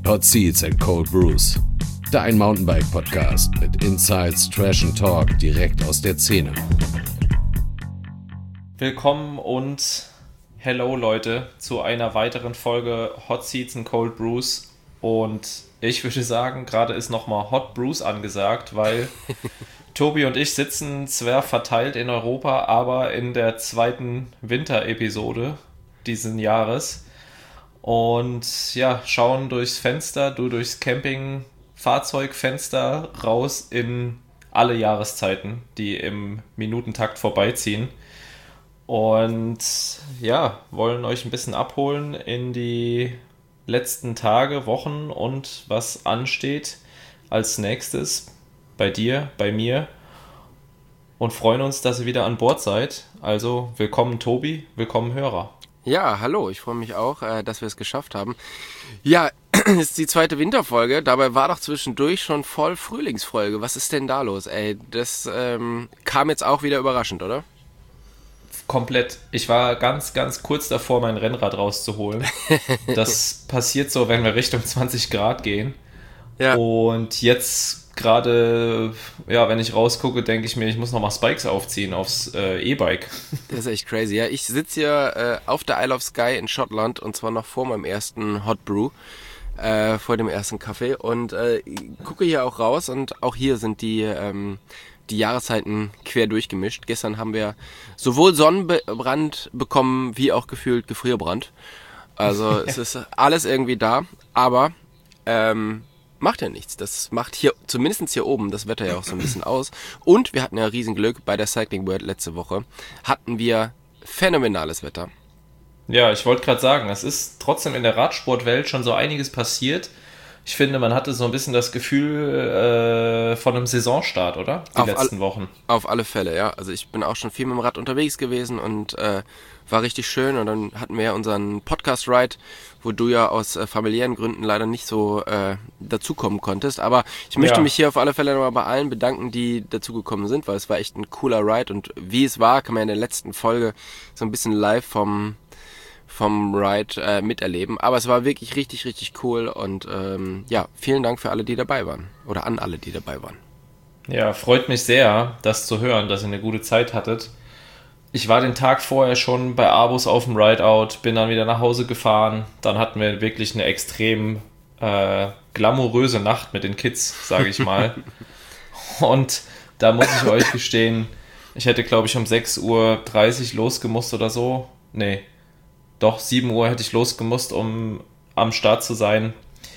Hot Seats and Cold Brews. Dein Mountainbike-Podcast mit Insights, Trash and Talk direkt aus der Szene. Willkommen und hello Leute zu einer weiteren Folge Hot Seats and Cold Brews. Und ich würde sagen, gerade ist nochmal Hot Brews angesagt, weil Tobi und ich sitzen zwar verteilt in Europa, aber in der zweiten Winterepisode diesen Jahres. Und ja, schauen durchs Fenster, du durchs Campingfahrzeugfenster raus in alle Jahreszeiten, die im Minutentakt vorbeiziehen. Und ja, wollen euch ein bisschen abholen in die letzten Tage, Wochen und was ansteht als nächstes bei dir, bei mir. Und freuen uns, dass ihr wieder an Bord seid. Also willkommen Tobi, willkommen Hörer. Ja, hallo, ich freue mich auch, dass wir es geschafft haben. Ja, ist die zweite Winterfolge, dabei war doch zwischendurch schon voll Frühlingsfolge. Was ist denn da los, ey? Das kam jetzt auch wieder überraschend, oder? Komplett. Ich war ganz kurz davor, mein Rennrad rauszuholen. Das passiert so, wenn wir Richtung 20 Grad gehen. Ja. Und jetzt gerade, ja, wenn ich rausgucke, denke ich mir, ich muss nochmal Spikes aufziehen aufs E-Bike. Das ist echt crazy, ja. Ich sitze hier auf der Isle of Skye in Schottland und zwar noch vor meinem ersten Hot Brew, vor dem ersten Kaffee und gucke hier auch raus und auch hier sind die Jahreszeiten quer durchgemischt. Gestern haben wir sowohl Sonnenbrand bekommen, wie auch gefühlt Gefrierbrand. Also es ist alles irgendwie da, aber macht ja nichts. Das macht hier, zumindest hier oben, das Wetter ja auch so ein bisschen aus. Und wir hatten ja Riesenglück, bei der Cycling World letzte Woche hatten wir phänomenales Wetter. Ja, ich wollte gerade sagen, es ist trotzdem in der Radsportwelt schon so einiges passiert. Ich finde, man hatte so ein bisschen das Gefühl von einem Saisonstart, oder? Die letzten Wochen. Auf alle Fälle, ja. Also ich bin auch schon viel mit dem Rad unterwegs gewesen und war richtig schön. Und dann hatten wir ja unseren Podcast-Ride, wo du ja aus familiären Gründen leider nicht so dazukommen konntest. Aber ich möchte mich hier auf alle Fälle nochmal bei allen bedanken, die dazugekommen sind, weil es war echt ein cooler Ride. Und wie es war, kann man in der letzten Folge so ein bisschen live vom Ride miterleben. Aber es war wirklich richtig cool und ja, vielen Dank für alle, die dabei waren. Oder an alle, die dabei waren. Ja, freut mich sehr, das zu hören, dass ihr eine gute Zeit hattet. Ich war den Tag vorher schon bei Abus auf dem Rideout, bin dann wieder nach Hause gefahren. Dann hatten wir wirklich eine extrem glamouröse Nacht mit den Kids, sage ich mal. Und da muss ich euch gestehen, ich hätte, glaube ich, um 6:30 Uhr losgemusst oder so. Nee, doch, 7 Uhr hätte ich losgemusst, um am Start zu sein.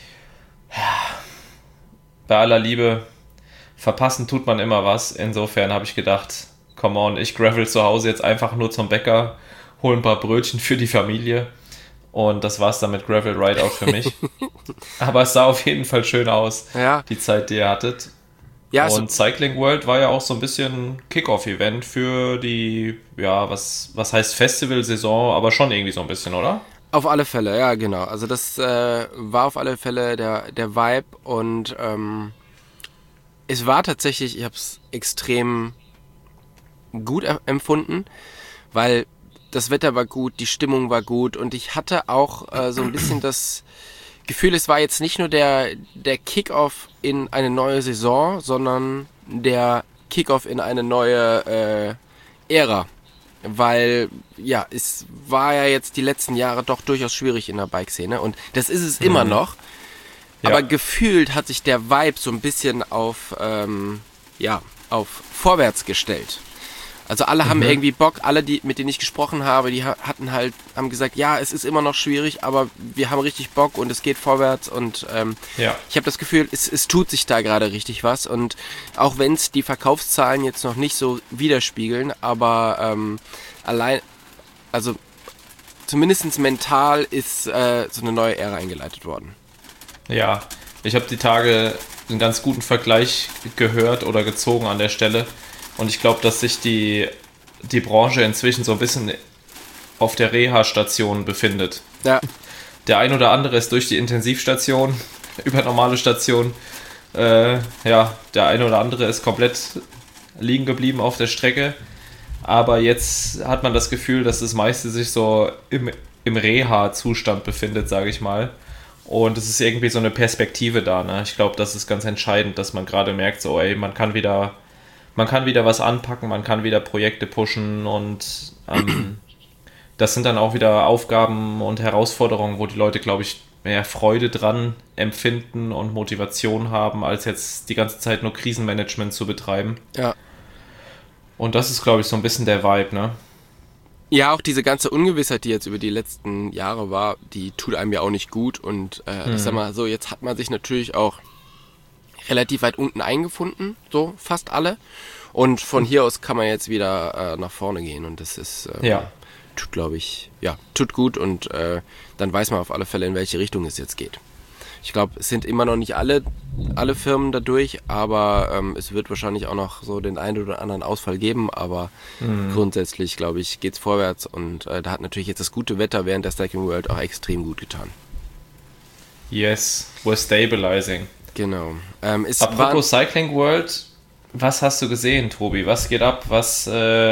Bei aller Liebe, verpassen tut man immer was. Insofern habe ich gedacht, come on, ich gravel zu Hause jetzt einfach nur zum Bäcker, hole ein paar Brötchen für die Familie. Und das war's dann mit Gravel Rideout für mich. Aber es sah auf jeden Fall schön aus, ja. Die Zeit, die ihr hattet. Ja, und Cycling World war ja auch so ein bisschen Kick-Off-Event für die, ja, was heißt Festival-Saison, aber schon irgendwie so ein bisschen, oder? Auf alle Fälle, ja, genau. Also das war auf alle Fälle der Vibe und es war tatsächlich, ich habe es extrem gut empfunden, weil das Wetter war gut, die Stimmung war gut und ich hatte auch so ein bisschen das Gefühl, es war jetzt nicht nur der Kick-Off in eine neue Saison, sondern der Kick-Off in eine neue Ära. Weil, ja, es war ja jetzt die letzten Jahre doch durchaus schwierig in der Bike-Szene und das ist es immer noch. Ja. Aber gefühlt hat sich der Vibe so ein bisschen auf vorwärts gestellt. Also alle haben irgendwie Bock, alle, mit denen ich gesprochen habe, die haben gesagt, ja, es ist immer noch schwierig, aber wir haben richtig Bock und es geht vorwärts und ich habe das Gefühl, es tut sich da gerade richtig was und auch wenn es die Verkaufszahlen jetzt noch nicht so widerspiegeln, aber allein, also zumindest mental ist so eine neue Ära eingeleitet worden. Ja, ich habe die Tage einen ganz guten Vergleich gehört oder gezogen an der Stelle. Und ich glaube, dass sich die Branche inzwischen so ein bisschen auf der Reha-Station befindet. Ja. Der ein oder andere ist durch die Intensivstation, über normale Station. Der eine oder andere ist komplett liegen geblieben auf der Strecke. Aber jetzt hat man das Gefühl, dass das meiste sich so im Reha-Zustand befindet, sage ich mal. Und es ist irgendwie so eine Perspektive da, ne? Ich glaube, das ist ganz entscheidend, dass man gerade merkt, so, ey, man kann wieder was anpacken, man kann wieder Projekte pushen und das sind dann auch wieder Aufgaben und Herausforderungen, wo die Leute, glaube ich, mehr Freude dran empfinden und Motivation haben, als jetzt die ganze Zeit nur Krisenmanagement zu betreiben. Ja. Und das ist, glaube ich, so ein bisschen der Vibe, ne? Ja, auch diese ganze Ungewissheit, die jetzt über die letzten Jahre war, die tut einem ja auch nicht gut. Und ich sag mal so, jetzt hat man sich natürlich auch relativ weit unten eingefunden, so fast alle. Und von hier aus kann man jetzt wieder nach vorne gehen. Und das ist, tut, glaube ich, tut gut. Und dann weiß man auf alle Fälle, in welche Richtung es jetzt geht. Ich glaube, es sind immer noch nicht alle Firmen dadurch, aber es wird wahrscheinlich auch noch so den einen oder anderen Ausfall geben, aber grundsätzlich, glaube ich, geht's vorwärts und da hat natürlich jetzt das gute Wetter während der Cycling World auch extrem gut getan. Yes, we're stabilizing. Genau. Apropos Cycling World, was hast du gesehen, Tobi? Was geht ab? Was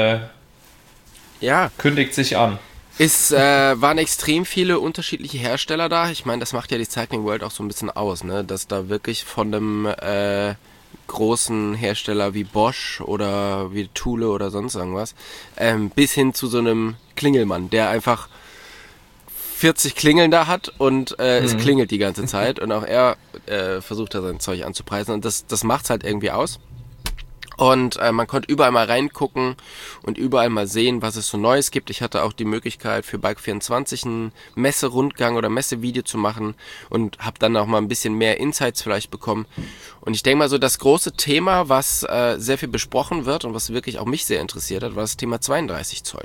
kündigt sich an? Es waren extrem viele unterschiedliche Hersteller da. Ich meine, das macht ja die Cycling World auch so ein bisschen aus, ne? Dass da wirklich von einem großen Hersteller wie Bosch oder wie Thule oder sonst irgendwas bis hin zu so einem Klingelmann, der einfach 40 Klingeln da hat und es klingelt die ganze Zeit und auch er versucht da sein Zeug anzupreisen und das macht's halt irgendwie aus. Und man konnte überall mal reingucken und überall mal sehen, was es so Neues gibt. Ich hatte auch die Möglichkeit für Bike24 einen Messerundgang oder Messevideo zu machen und habe dann auch mal ein bisschen mehr Insights vielleicht bekommen. Und ich denke mal so, das große Thema, was sehr viel besprochen wird und was wirklich auch mich sehr interessiert hat, war das Thema 32 Zoll.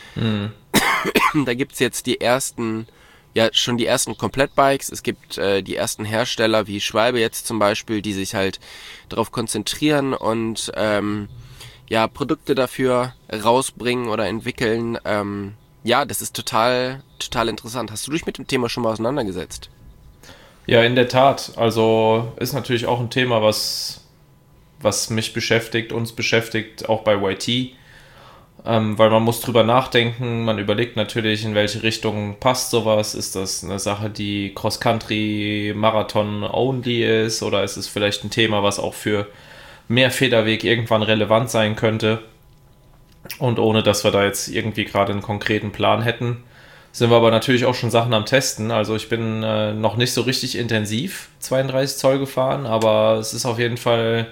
Da gibt's jetzt die ersten Komplettbikes. Es gibt die ersten Hersteller wie Schwalbe jetzt zum Beispiel, die sich halt darauf konzentrieren und Produkte dafür rausbringen oder entwickeln. Das ist total interessant. Hast du dich mit dem Thema schon mal auseinandergesetzt? Ja, in der Tat. Also ist natürlich auch ein Thema, was mich beschäftigt, uns beschäftigt, auch bei YT. Weil man muss drüber nachdenken, man überlegt natürlich, in welche Richtung passt sowas. Ist das eine Sache, die Cross-Country-Marathon-only ist oder ist es vielleicht ein Thema, was auch für mehr Federweg irgendwann relevant sein könnte? Und ohne, dass wir da jetzt irgendwie gerade einen konkreten Plan hätten, sind wir aber natürlich auch schon Sachen am Testen. Also ich bin noch nicht so richtig intensiv 32 Zoll gefahren, aber es ist auf jeden Fall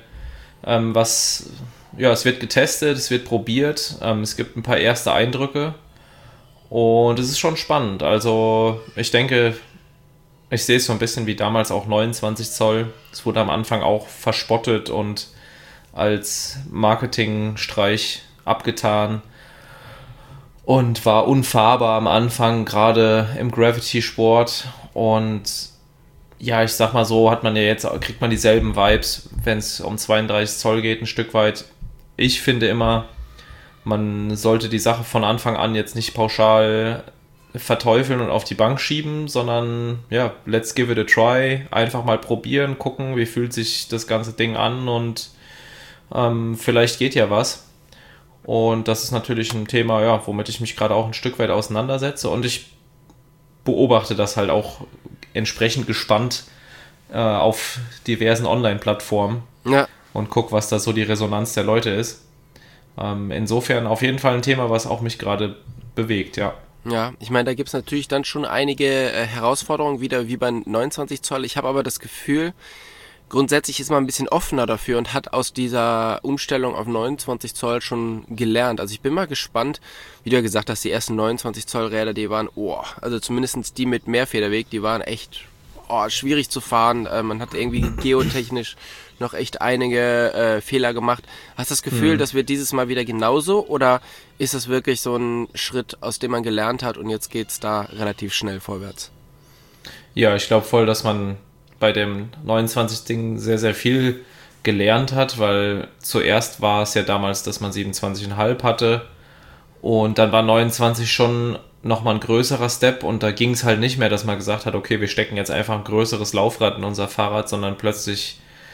es wird getestet, es wird probiert, es gibt ein paar erste Eindrücke und es ist schon spannend. Also ich denke, ich sehe es so ein bisschen wie damals auch 29 Zoll. Es wurde am Anfang auch verspottet und als Marketingstreich abgetan und war unfahrbar am Anfang, gerade im Gravity-Sport. Und ja, ich sag mal so, kriegt man dieselben Vibes, wenn es um 32 Zoll geht, ein Stück weit. Ich finde immer, man sollte die Sache von Anfang an jetzt nicht pauschal verteufeln und auf die Bank schieben, sondern let's give it a try. Einfach mal probieren, gucken, wie fühlt sich das ganze Ding an und vielleicht geht ja was. Und das ist natürlich ein Thema, womit ich mich gerade auch ein Stück weit auseinandersetze und ich beobachte das halt auch entsprechend gespannt auf diversen Online-Plattformen. Ja. Und guck, was da so die Resonanz der Leute ist. Insofern auf jeden Fall ein Thema, was auch mich gerade bewegt, ja. Ja, ich meine, da gibt's natürlich dann schon einige Herausforderungen wieder wie bei 29 Zoll. Ich habe aber das Gefühl, grundsätzlich ist man ein bisschen offener dafür und hat aus dieser Umstellung auf 29 Zoll schon gelernt. Also ich bin mal gespannt, wie du ja gesagt hast, die ersten 29 Zoll Räder, die waren, also zumindest die mit Mehrfederweg, die waren echt schwierig zu fahren. Man hat irgendwie geotechnisch noch echt einige Fehler gemacht. Hast du das Gefühl, das wird dieses Mal wieder genauso oder ist das wirklich so ein Schritt, aus dem man gelernt hat und jetzt geht's da relativ schnell vorwärts? Ja, ich glaube voll, dass man bei dem 29-Ding sehr, sehr viel gelernt hat, weil zuerst war es ja damals, dass man 27,5 hatte und dann war 29 schon nochmal ein größerer Step und da ging es halt nicht mehr, dass man gesagt hat, okay, wir stecken jetzt einfach ein größeres Laufrad in unser Fahrrad, sondern plötzlich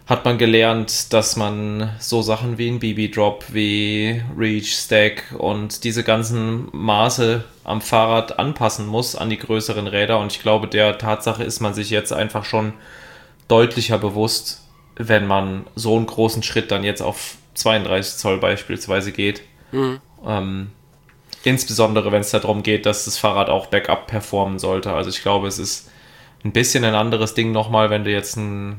hat man gelernt, dass man so Sachen wie ein BB-Drop, wie Reach, Stack und diese ganzen Maße am Fahrrad anpassen muss an die größeren Räder. Und ich glaube, der Tatsache ist man sich jetzt einfach schon deutlicher bewusst, wenn man so einen großen Schritt dann jetzt auf 32 Zoll beispielsweise geht. Insbesondere, wenn es darum geht, dass das Fahrrad auch Backup performen sollte. Also ich glaube, es ist ein bisschen ein anderes Ding nochmal, wenn du jetzt einen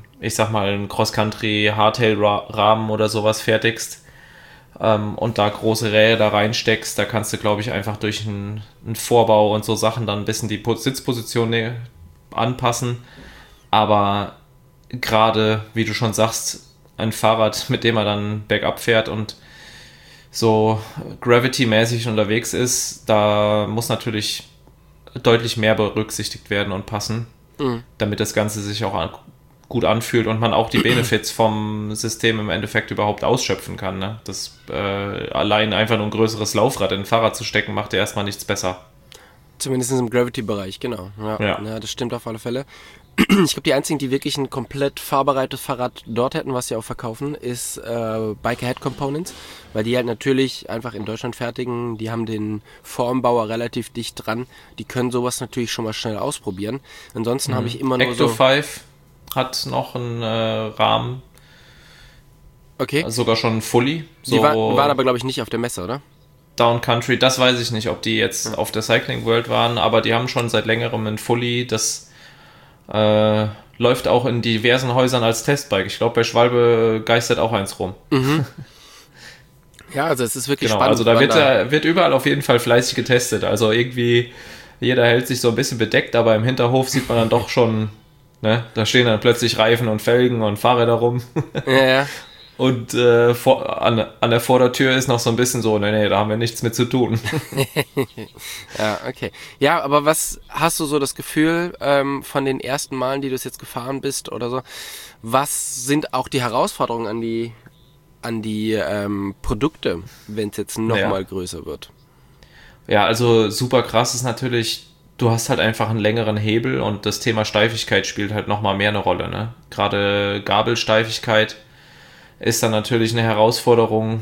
Cross-Country-Hardtail-Rahmen oder sowas fertigst und da große Räder reinsteckst. Da kannst du, glaube ich, einfach durch einen Vorbau und so Sachen dann ein bisschen die Sitzposition anpassen. Aber gerade, wie du schon sagst, ein Fahrrad, mit dem er dann Backup fährt und so Gravity-mäßig unterwegs ist, da muss natürlich deutlich mehr berücksichtigt werden und passen, damit das Ganze sich auch gut anfühlt und man auch die Benefits vom System im Endeffekt überhaupt ausschöpfen kann. Ne? Das allein einfach nur ein größeres Laufrad in ein Fahrrad zu stecken, macht ja erstmal nichts besser. Zumindest im Gravity-Bereich, genau. Ja, das stimmt auf alle Fälle. Ich glaube, die einzigen, die wirklich ein komplett fahrbereites Fahrrad dort hätten, was sie auch verkaufen, ist Bike Ahead Components, weil die halt natürlich einfach in Deutschland fertigen. Die haben den Formbauer relativ dicht dran. Die können sowas natürlich schon mal schnell ausprobieren. Ansonsten habe ich immer nur Ecto 5 hat noch einen Rahmen. Okay. Also sogar schon Fully. Die waren aber, glaube ich, nicht auf der Messe, oder? Down Country, das weiß ich nicht, ob die jetzt auf der Cycling World waren, aber die haben schon seit längerem ein Fully, das läuft auch in diversen Häusern als Testbike. Ich glaube, bei Schwalbe geistert auch eins rum. Ja, also es ist wirklich spannend. Also da wird überall auf jeden Fall fleißig getestet. Also irgendwie, jeder hält sich so ein bisschen bedeckt, aber im Hinterhof sieht man dann doch schon, ne, da stehen dann plötzlich Reifen und Felgen und Fahrräder rum. Ja. Und an der Vordertür ist noch so ein bisschen so, nee, da haben wir nichts mit zu tun. Ja, okay. Ja, aber was hast du so das Gefühl von den ersten Malen, die du jetzt gefahren bist oder so, was sind auch die Herausforderungen an die Produkte, wenn es jetzt nochmal größer wird? Ja, also super krass ist natürlich, du hast halt einfach einen längeren Hebel und das Thema Steifigkeit spielt halt nochmal mehr eine Rolle. Ne? Gerade Gabelsteifigkeit ist dann natürlich eine Herausforderung,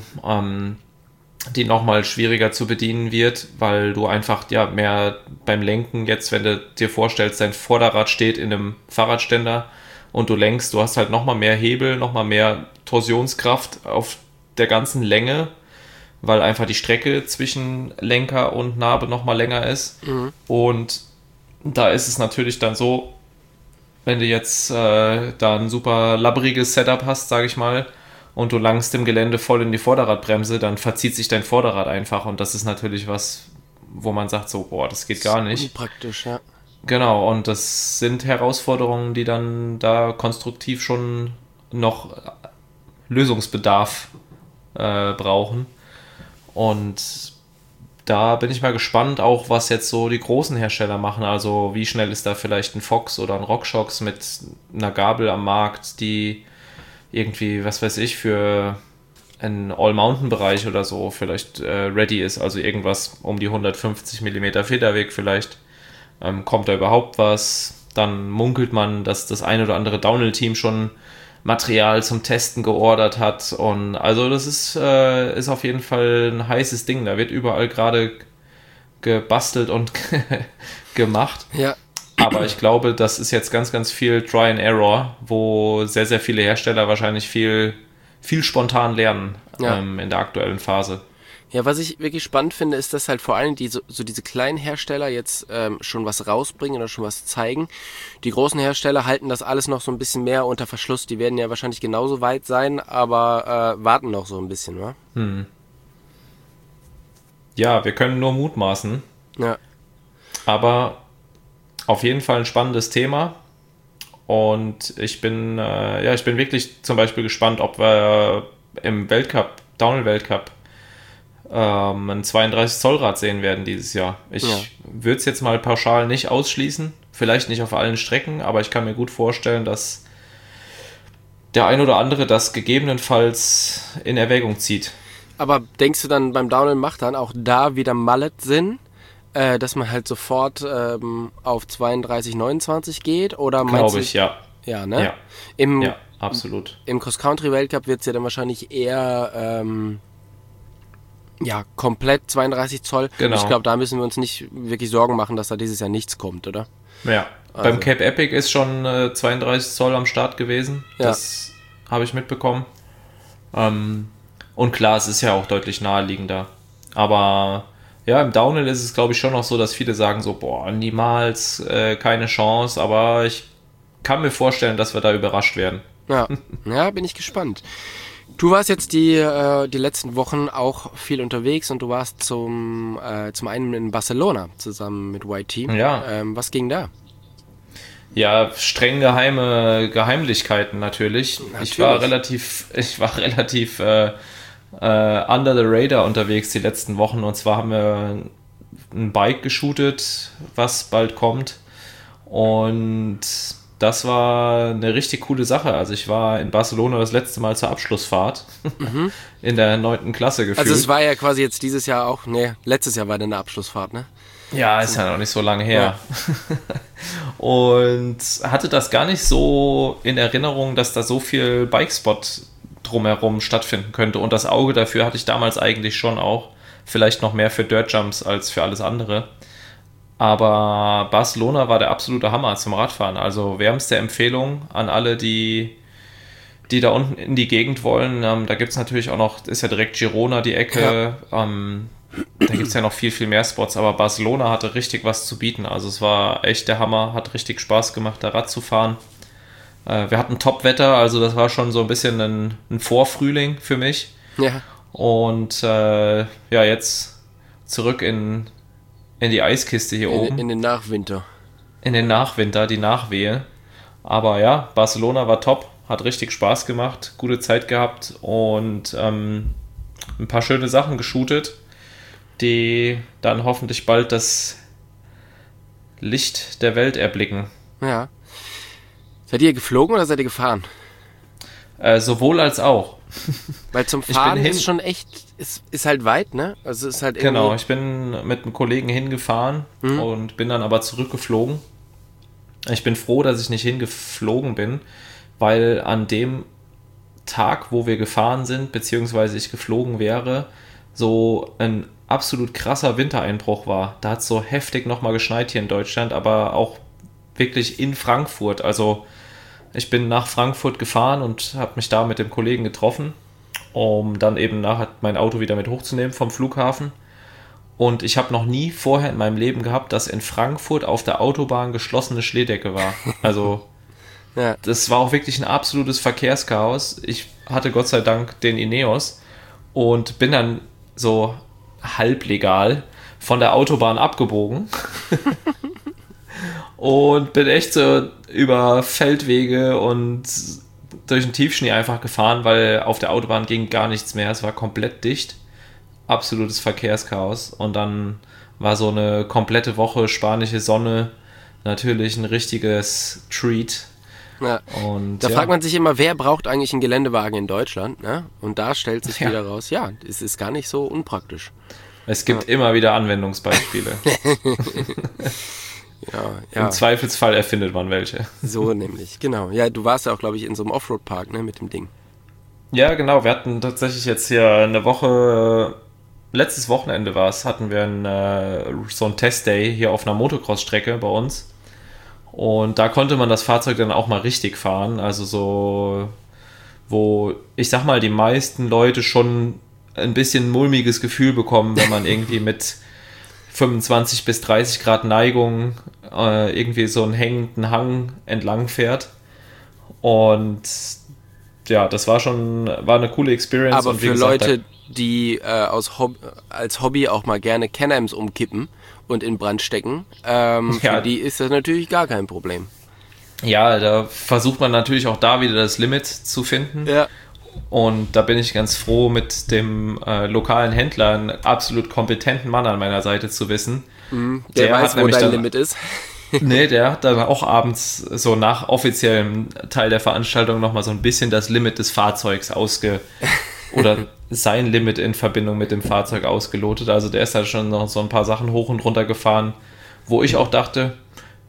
die nochmal schwieriger zu bedienen wird, weil du einfach mehr beim Lenken jetzt, wenn du dir vorstellst, dein Vorderrad steht in einem Fahrradständer und du lenkst, du hast halt nochmal mehr Hebel, nochmal mehr Torsionskraft auf der ganzen Länge, weil einfach die Strecke zwischen Lenker und Narbe nochmal länger ist. Und da ist es natürlich dann so, wenn du jetzt da ein super labbriges Setup hast, sage ich mal, und du langst im Gelände voll in die Vorderradbremse, dann verzieht sich dein Vorderrad einfach und das ist natürlich was, wo man sagt so, boah, das geht gar nicht. Unpraktisch, ja. Genau, und das sind Herausforderungen, die dann da konstruktiv schon noch Lösungsbedarf brauchen. Und da bin ich mal gespannt, auch was jetzt so die großen Hersteller machen. Also wie schnell ist da vielleicht ein Fox oder ein RockShox mit einer Gabel am Markt, die irgendwie, was weiß ich, für einen All-Mountain-Bereich oder so vielleicht ready ist. Also irgendwas um die 150 mm Federweg vielleicht. Kommt da überhaupt was? Dann munkelt man, dass das ein oder andere Downhill-Team schon Material zum Testen geordert hat. Und also das ist auf jeden Fall ein heißes Ding. Da wird überall gerade gebastelt und gemacht. Ja. Aber ich glaube, das ist jetzt ganz, ganz viel Try and Error, wo sehr, sehr viele Hersteller wahrscheinlich viel, viel spontan lernen in der aktuellen Phase. Ja, was ich wirklich spannend finde, ist, dass halt vor allem diese kleinen Hersteller jetzt schon was rausbringen oder schon was zeigen. Die großen Hersteller halten das alles noch so ein bisschen mehr unter Verschluss. Die werden ja wahrscheinlich genauso weit sein, aber warten noch so ein bisschen, wa? Ja, wir können nur mutmaßen. Ja. Aber auf jeden Fall ein spannendes Thema. Und ich bin wirklich zum Beispiel gespannt, ob wir im Downhill-Weltcup ein 32 Zoll Rad sehen werden dieses Jahr. Ich würde es jetzt mal pauschal nicht ausschließen, vielleicht nicht auf allen Strecken, aber ich kann mir gut vorstellen, dass der ein oder andere das gegebenenfalls in Erwägung zieht. Aber denkst du dann beim Downhill macht dann auch da wieder Mallet Sinn, dass man halt sofort auf 32, 29 geht? Oder glaube ich, ja. Ja, ne? Ja. absolut. Im Cross-Country-Weltcup wird es ja dann wahrscheinlich eher komplett 32 Zoll. Genau. Ich glaube, da müssen wir uns nicht wirklich Sorgen machen, dass da dieses Jahr nichts kommt, oder? Ja, Also. beim Cape Epic ist schon 32 Zoll am Start gewesen. Ja. Das habe ich mitbekommen. Und klar, es ist ja auch deutlich naheliegender. Aber ja, im Downhill ist es, glaube ich, schon noch so, dass viele sagen so, boah, niemals, keine Chance. Aber ich kann mir vorstellen, dass wir da überrascht werden. Ja, bin ich gespannt. Du warst jetzt die letzten Wochen auch viel unterwegs und du warst zum einen in Barcelona zusammen mit YT. Ja. Was ging da? Ja, streng geheime Geheimlichkeiten natürlich. Ich war relativ under the radar unterwegs die letzten Wochen. Und zwar haben wir ein Bike geshootet, was bald kommt. Und das war eine richtig coole Sache. Also ich war in Barcelona das letzte Mal zur Abschlussfahrt in der 9. Klasse gefühlt. Also es war ja quasi jetzt dieses Jahr auch, letztes Jahr war dann eine Abschlussfahrt, ne? Ja, ist ja noch nicht so lange her. Ja. Und hatte das gar nicht so in Erinnerung, dass da so viel Bikespot drumherum stattfinden könnte. Und das Auge dafür hatte ich damals eigentlich schon auch. Vielleicht noch mehr für Dirtjumps als für alles andere. Aber Barcelona war der absolute Hammer zum Radfahren. Also wärmste Empfehlung an alle, die da unten in die Gegend wollen. Da gibt es natürlich auch noch, ist ja direkt Girona die Ecke. Ja. Da gibt es ja noch viel, viel mehr Spots. Aber Barcelona hatte richtig was zu bieten. Also es war echt der Hammer. Hat richtig Spaß gemacht, da Rad zu fahren. Wir hatten Top-Wetter. Also das war schon so ein bisschen ein Vorfrühling für mich. Ja. Und jetzt zurück in die Eiskiste hier oben. In den Nachwinter. In den Nachwinter, die Nachwehe. Aber ja, Barcelona war top, hat richtig Spaß gemacht, gute Zeit gehabt und ein paar schöne Sachen geshootet, die dann hoffentlich bald das Licht der Welt erblicken. Ja. Seid ihr geflogen oder seid ihr gefahren? Sowohl als auch. Weil zum Fahren ist schon echt, ist halt weit, ne? Also ist halt genau, ich bin mit einem Kollegen hingefahren und bin dann aber zurückgeflogen. Ich bin froh, dass ich nicht hingeflogen bin, weil an dem Tag, wo wir gefahren sind, beziehungsweise ich geflogen wäre, so ein absolut krasser Wintereinbruch war. Da hat es so heftig nochmal geschneit hier in Deutschland, aber auch wirklich in Frankfurt. Also ich bin nach Frankfurt gefahren und habe mich da mit dem Kollegen getroffen, um dann eben nachher mein Auto wieder mit hochzunehmen vom Flughafen. Und ich habe noch nie vorher in meinem Leben gehabt, dass in Frankfurt auf der Autobahn geschlossene Schneedecke war. Also ja. Das war auch wirklich ein absolutes Verkehrschaos. Ich hatte Gott sei Dank den Ineos und bin dann so halblegal von der Autobahn abgebogen. Und bin echt so über Feldwege und durch den Tiefschnee einfach gefahren, weil auf der Autobahn ging gar nichts mehr. Es war komplett dicht. Absolutes Verkehrschaos. Und dann war so eine komplette Woche spanische Sonne natürlich ein richtiges Treat. Ja. Und da fragt man sich immer, wer braucht eigentlich einen Geländewagen in Deutschland? Ne? Und da stellt sich wieder raus, es ist gar nicht so unpraktisch. Es gibt immer wieder Anwendungsbeispiele. Ja. Im Zweifelsfall erfindet man welche. So nämlich, genau. Ja, du warst ja auch, glaube ich, in so einem Offroad-Park, ne, mit dem Ding. Ja, genau. Wir hatten tatsächlich jetzt hier eine Woche, letztes Wochenende hatten wir so einen Testday hier auf einer Motocross-Strecke bei uns. Und da konnte man das Fahrzeug dann auch mal richtig fahren. Also so, wo, ich sag mal, die meisten Leute schon ein bisschen mulmiges Gefühl bekommen, wenn man irgendwie mit 25 bis 30 Grad Neigung irgendwie so einen hängenden Hang entlang fährt. Und ja, das war eine coole Experience. Aber und für gesagt, Leute, die als Hobby auch mal gerne Can-Ams umkippen und in Brand stecken, für die ist das natürlich gar kein Problem. Ja, da versucht man natürlich auch da wieder das Limit zu finden. Ja. Und da bin ich ganz froh, mit dem lokalen Händler, einen absolut kompetenten Mann an meiner Seite zu wissen. Der weiß, wo dein Limit ist. Nee, der hat dann auch abends so nach offiziellem Teil der Veranstaltung nochmal so ein bisschen das Limit des Fahrzeugs oder sein Limit in Verbindung mit dem Fahrzeug ausgelotet. Also der ist da schon noch so ein paar Sachen hoch und runter gefahren, wo ich auch dachte,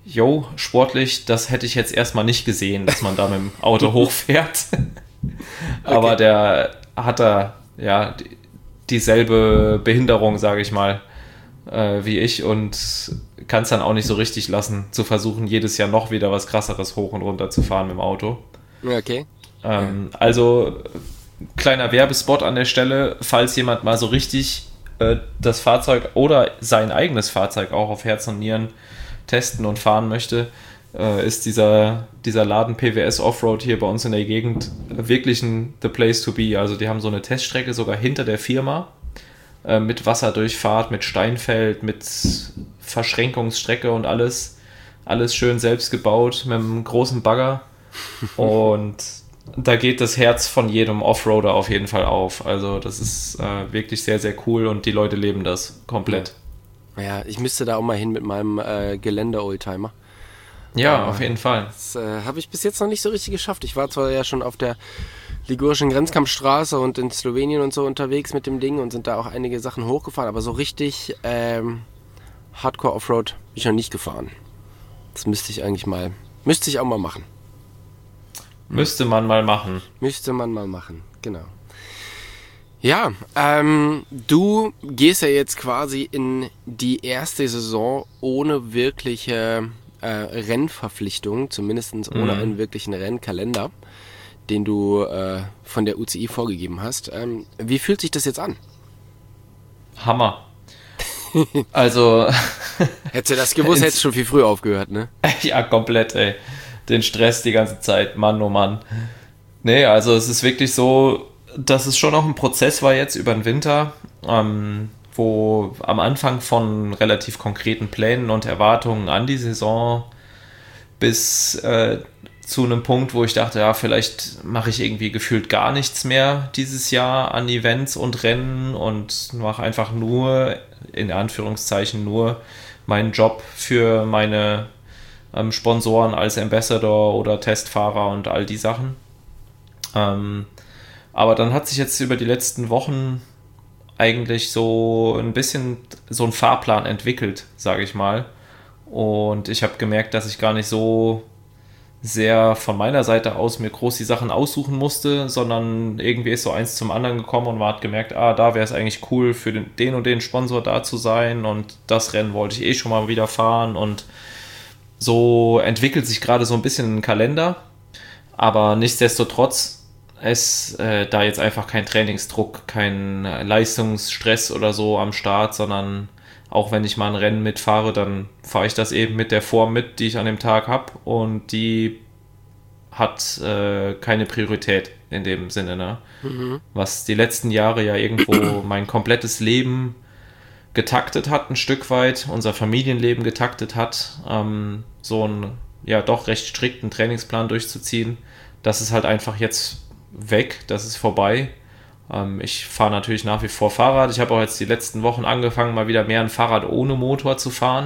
jo, sportlich, das hätte ich jetzt erstmal nicht gesehen, dass man da mit dem Auto hochfährt. Aber Okay. der hat da ja dieselbe Behinderung, sage ich mal, wie ich und kann es dann auch nicht so richtig lassen, zu versuchen, jedes Jahr noch wieder was Krasseres hoch und runter zu fahren mit dem Auto. Okay. Also, kleiner Werbespot an der Stelle, falls jemand mal so richtig das Fahrzeug oder sein eigenes Fahrzeug auch auf Herz und Nieren testen und fahren möchte, ist dieser Laden PWS Offroad hier bei uns in der Gegend wirklich the place to be. Also die haben so eine Teststrecke sogar hinter der Firma mit Wasserdurchfahrt, mit Steinfeld, mit Verschränkungsstrecke und alles. Alles schön selbst gebaut mit einem großen Bagger. Und da geht das Herz von jedem Offroader auf jeden Fall auf. Also das ist wirklich sehr, sehr cool und die Leute leben das komplett. Ja, ich müsste da auch mal hin mit meinem Gelände-Oldtimer. Ja, auf jeden Fall. Das habe ich bis jetzt noch nicht so richtig geschafft. Ich war zwar ja schon auf der ligurischen Grenzkampfstraße und in Slowenien und so unterwegs mit dem Ding und sind da auch einige Sachen hochgefahren, aber so richtig Hardcore Offroad bin ich noch nicht gefahren. Das müsste ich auch mal machen. Müsste man mal machen. Genau. Ja, du gehst ja jetzt quasi in die erste Saison ohne wirkliche Rennverpflichtung, zumindest ohne einen wirklichen Rennkalender, den du von der UCI vorgegeben hast. Wie fühlt sich das jetzt an? Hammer. Also, Hättest du das gewusst, hättest du schon viel früher aufgehört, ne? ja, komplett, ey. Den Stress die ganze Zeit, Mann, oh Mann. Nee, also es ist wirklich so, dass es schon auch ein Prozess war jetzt über den Winter, wo am Anfang von relativ konkreten Plänen und Erwartungen an die Saison bis zu einem Punkt, wo ich dachte, ja, vielleicht mache ich irgendwie gefühlt gar nichts mehr dieses Jahr an Events und Rennen und mache einfach nur, in Anführungszeichen nur, meinen Job für meine Sponsoren als Ambassador oder Testfahrer und all die Sachen. Aber dann hat sich jetzt über die letzten Wochen eigentlich so ein bisschen so ein Fahrplan entwickelt, sage ich mal. Und ich habe gemerkt, dass ich gar nicht so sehr von meiner Seite aus mir groß die Sachen aussuchen musste, sondern irgendwie ist so eins zum anderen gekommen und man hat gemerkt, da wäre es eigentlich cool für den und den Sponsor da zu sein und das Rennen wollte ich schon mal wieder fahren und so entwickelt sich gerade so ein bisschen ein Kalender, aber nichtsdestotrotz ist da jetzt einfach kein Trainingsdruck, kein Leistungsstress oder so am Start, sondern auch wenn ich mal ein Rennen mitfahre, dann fahre ich das eben mit der Form mit, die ich an dem Tag habe und die hat keine Priorität in dem Sinne, ne? Was die letzten Jahre ja irgendwo mein komplettes Leben getaktet hat, ein Stück weit, unser Familienleben getaktet hat, so einen ja doch recht strikten Trainingsplan durchzuziehen. Das ist halt einfach jetzt weg, das ist vorbei. Ich fahre natürlich nach wie vor Fahrrad. Ich habe auch jetzt die letzten Wochen angefangen, mal wieder mehr ein Fahrrad ohne Motor zu fahren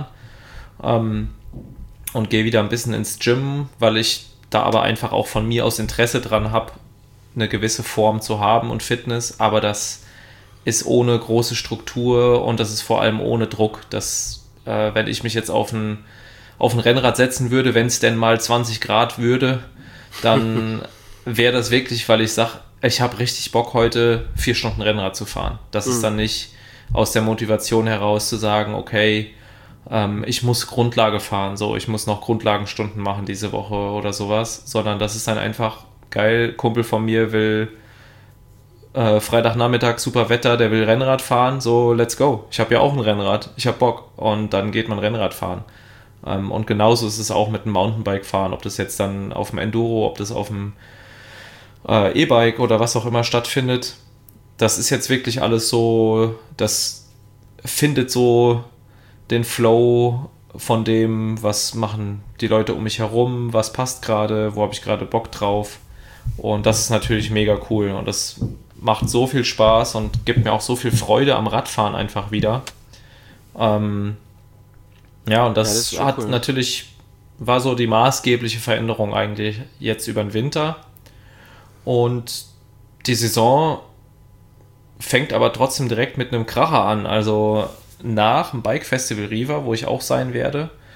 und gehe wieder ein bisschen ins Gym, weil ich da aber einfach auch von mir aus Interesse dran habe, eine gewisse Form zu haben und Fitness, aber das ist ohne große Struktur und das ist vor allem ohne Druck. Das, wenn ich mich jetzt auf ein Rennrad setzen würde, wenn es denn mal 20 Grad würde, dann wäre das wirklich, weil ich sage, ich habe richtig Bock heute 4 Stunden Rennrad zu fahren. Das ist dann nicht aus der Motivation heraus zu sagen, okay, ich muss Grundlage fahren, so, ich muss noch Grundlagenstunden machen diese Woche oder sowas, sondern das ist dann einfach geil. Kumpel von mir will Freitagnachmittag super Wetter, der will Rennrad fahren, so let's go. Ich habe ja auch ein Rennrad, ich habe Bock und dann geht man Rennrad fahren. Und genauso ist es auch mit dem Mountainbike fahren, ob das jetzt dann auf dem Enduro, ob das auf dem E-Bike oder was auch immer stattfindet. Das ist jetzt wirklich alles so, das findet so den Flow von dem, was machen die Leute um mich herum, was passt gerade, wo habe ich gerade Bock drauf. Und das ist natürlich mega cool und das macht so viel Spaß und gibt mir auch so viel Freude am Radfahren einfach wieder. Ja, und das hat cool. Natürlich, war so die maßgebliche Veränderung eigentlich jetzt über den Winter. Und die Saison fängt aber trotzdem direkt mit einem Kracher an. Also nach dem Bike Festival Riva, wo ich auch sein werde.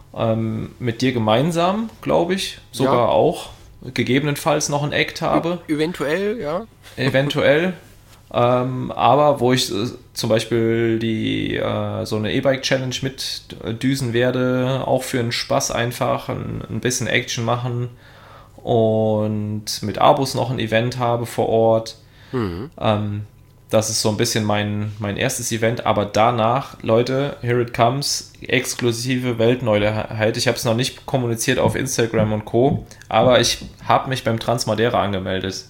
mit dir gemeinsam, glaube ich, sogar auch gegebenenfalls noch ein Act habe. Eventuell, ja. Eventuell. Aber wo ich zum Beispiel so eine E-Bike-Challenge mitdüsen werde, auch für einen Spaß einfach, ein bisschen Action machen und mit Abos noch ein Event habe vor Ort. Das ist so ein bisschen mein erstes Event, aber danach, Leute, here it comes, exklusive Weltneuheit. Ich habe es noch nicht kommuniziert auf Instagram und Co., aber ich habe mich beim Transmadeira angemeldet.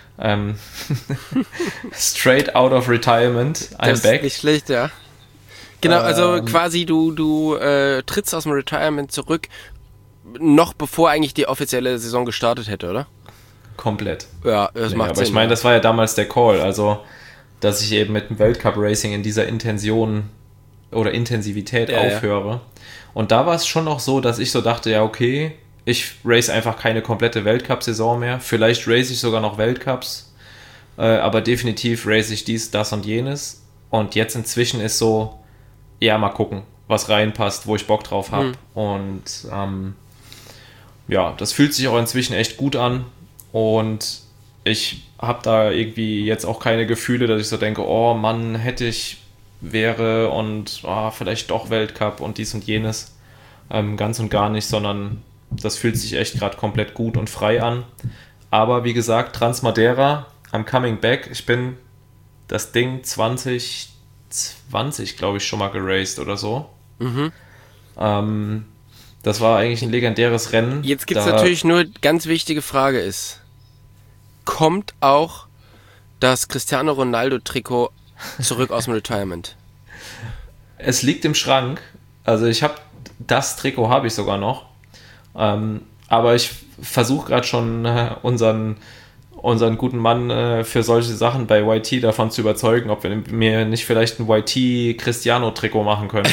Straight out of retirement, I'm das back. Ist nicht schlecht, ja. Genau, also quasi du trittst aus dem Retirement zurück, noch bevor eigentlich die offizielle Saison gestartet hätte, oder? Komplett. Ja, das macht aber Sinn. Ich meine, das war ja damals der Call, also dass ich eben mit dem Weltcup-Racing in dieser Intention oder Intensivität aufhöre. Ja. Und da war es schon noch so, dass ich so dachte, ja okay, ich race einfach keine komplette Weltcup-Saison mehr. Vielleicht race ich sogar noch Weltcups, aber definitiv race ich dies, das und jenes. Und jetzt inzwischen ist so, ja, mal gucken, was reinpasst, wo ich Bock drauf habe. Und ja, das fühlt sich auch inzwischen echt gut an. Und ich habe da irgendwie jetzt auch keine Gefühle, dass ich so denke, oh Mann, wäre und vielleicht doch Weltcup und dies und jenes. Ganz und gar nicht, sondern das fühlt sich echt gerade komplett gut und frei an. Aber wie gesagt, Transmadeira, I'm coming back. Ich bin das Ding 2020, glaube ich, schon mal geraced oder so. Das war eigentlich ein legendäres Rennen. Jetzt gibt es natürlich nur, ganz wichtige Frage ist, kommt auch das Cristiano Ronaldo-Trikot zurück aus dem Retirement? Es liegt im Schrank. Also das Trikot habe ich sogar noch. Aber ich versuche gerade schon unseren guten Mann für solche Sachen bei YT davon zu überzeugen, ob wir mir nicht vielleicht ein YT-Cristiano-Trikot machen können.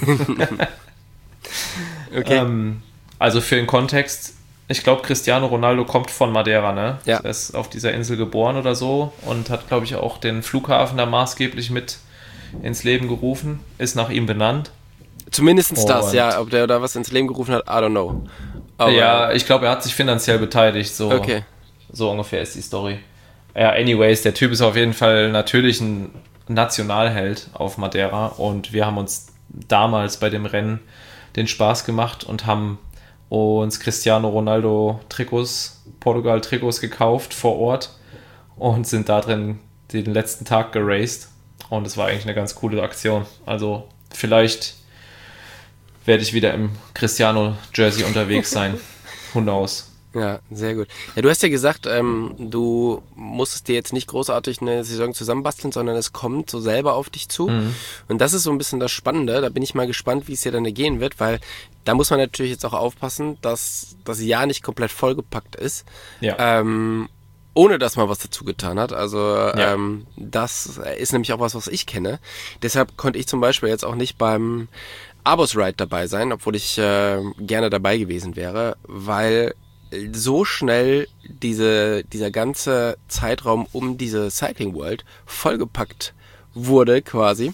Okay. Also für den Kontext, ich glaube, Cristiano Ronaldo kommt von Madeira, ne? Ja. Er ist auf dieser Insel geboren oder so und hat, glaube ich, auch den Flughafen da maßgeblich mit ins Leben gerufen, ist nach ihm benannt. Zumindest das, ja. Ob der da was ins Leben gerufen hat, I don't know. Aber ja, ich glaube, er hat sich finanziell beteiligt, so, okay. So ungefähr ist die Story. Ja, anyways, der Typ ist auf jeden Fall natürlich ein Nationalheld auf Madeira und wir haben uns damals bei dem Rennen den Spaß gemacht und haben uns Cristiano Ronaldo Trikots, Portugal Trikots gekauft vor Ort und sind da drin den letzten Tag geraced und es war eigentlich eine ganz coole Aktion. Also vielleicht werde ich wieder im Cristiano Jersey unterwegs sein. Who knows? Ja, sehr gut. Ja, du hast ja gesagt, du musstest dir jetzt nicht großartig eine Saison zusammenbasteln, sondern es kommt so selber auf dich zu. Und das ist so ein bisschen das Spannende. Da bin ich mal gespannt, wie es dir dann gehen wird, weil da muss man natürlich jetzt auch aufpassen, dass das Jahr nicht komplett vollgepackt ist. Ja. Ohne dass man was dazu getan hat. Also Ja. das ist nämlich auch was ich kenne. Deshalb konnte ich zum Beispiel jetzt auch nicht beim Abos Ride dabei sein, obwohl ich gerne dabei gewesen wäre, weil so schnell dieser ganze Zeitraum um diese Cycling World vollgepackt wurde quasi.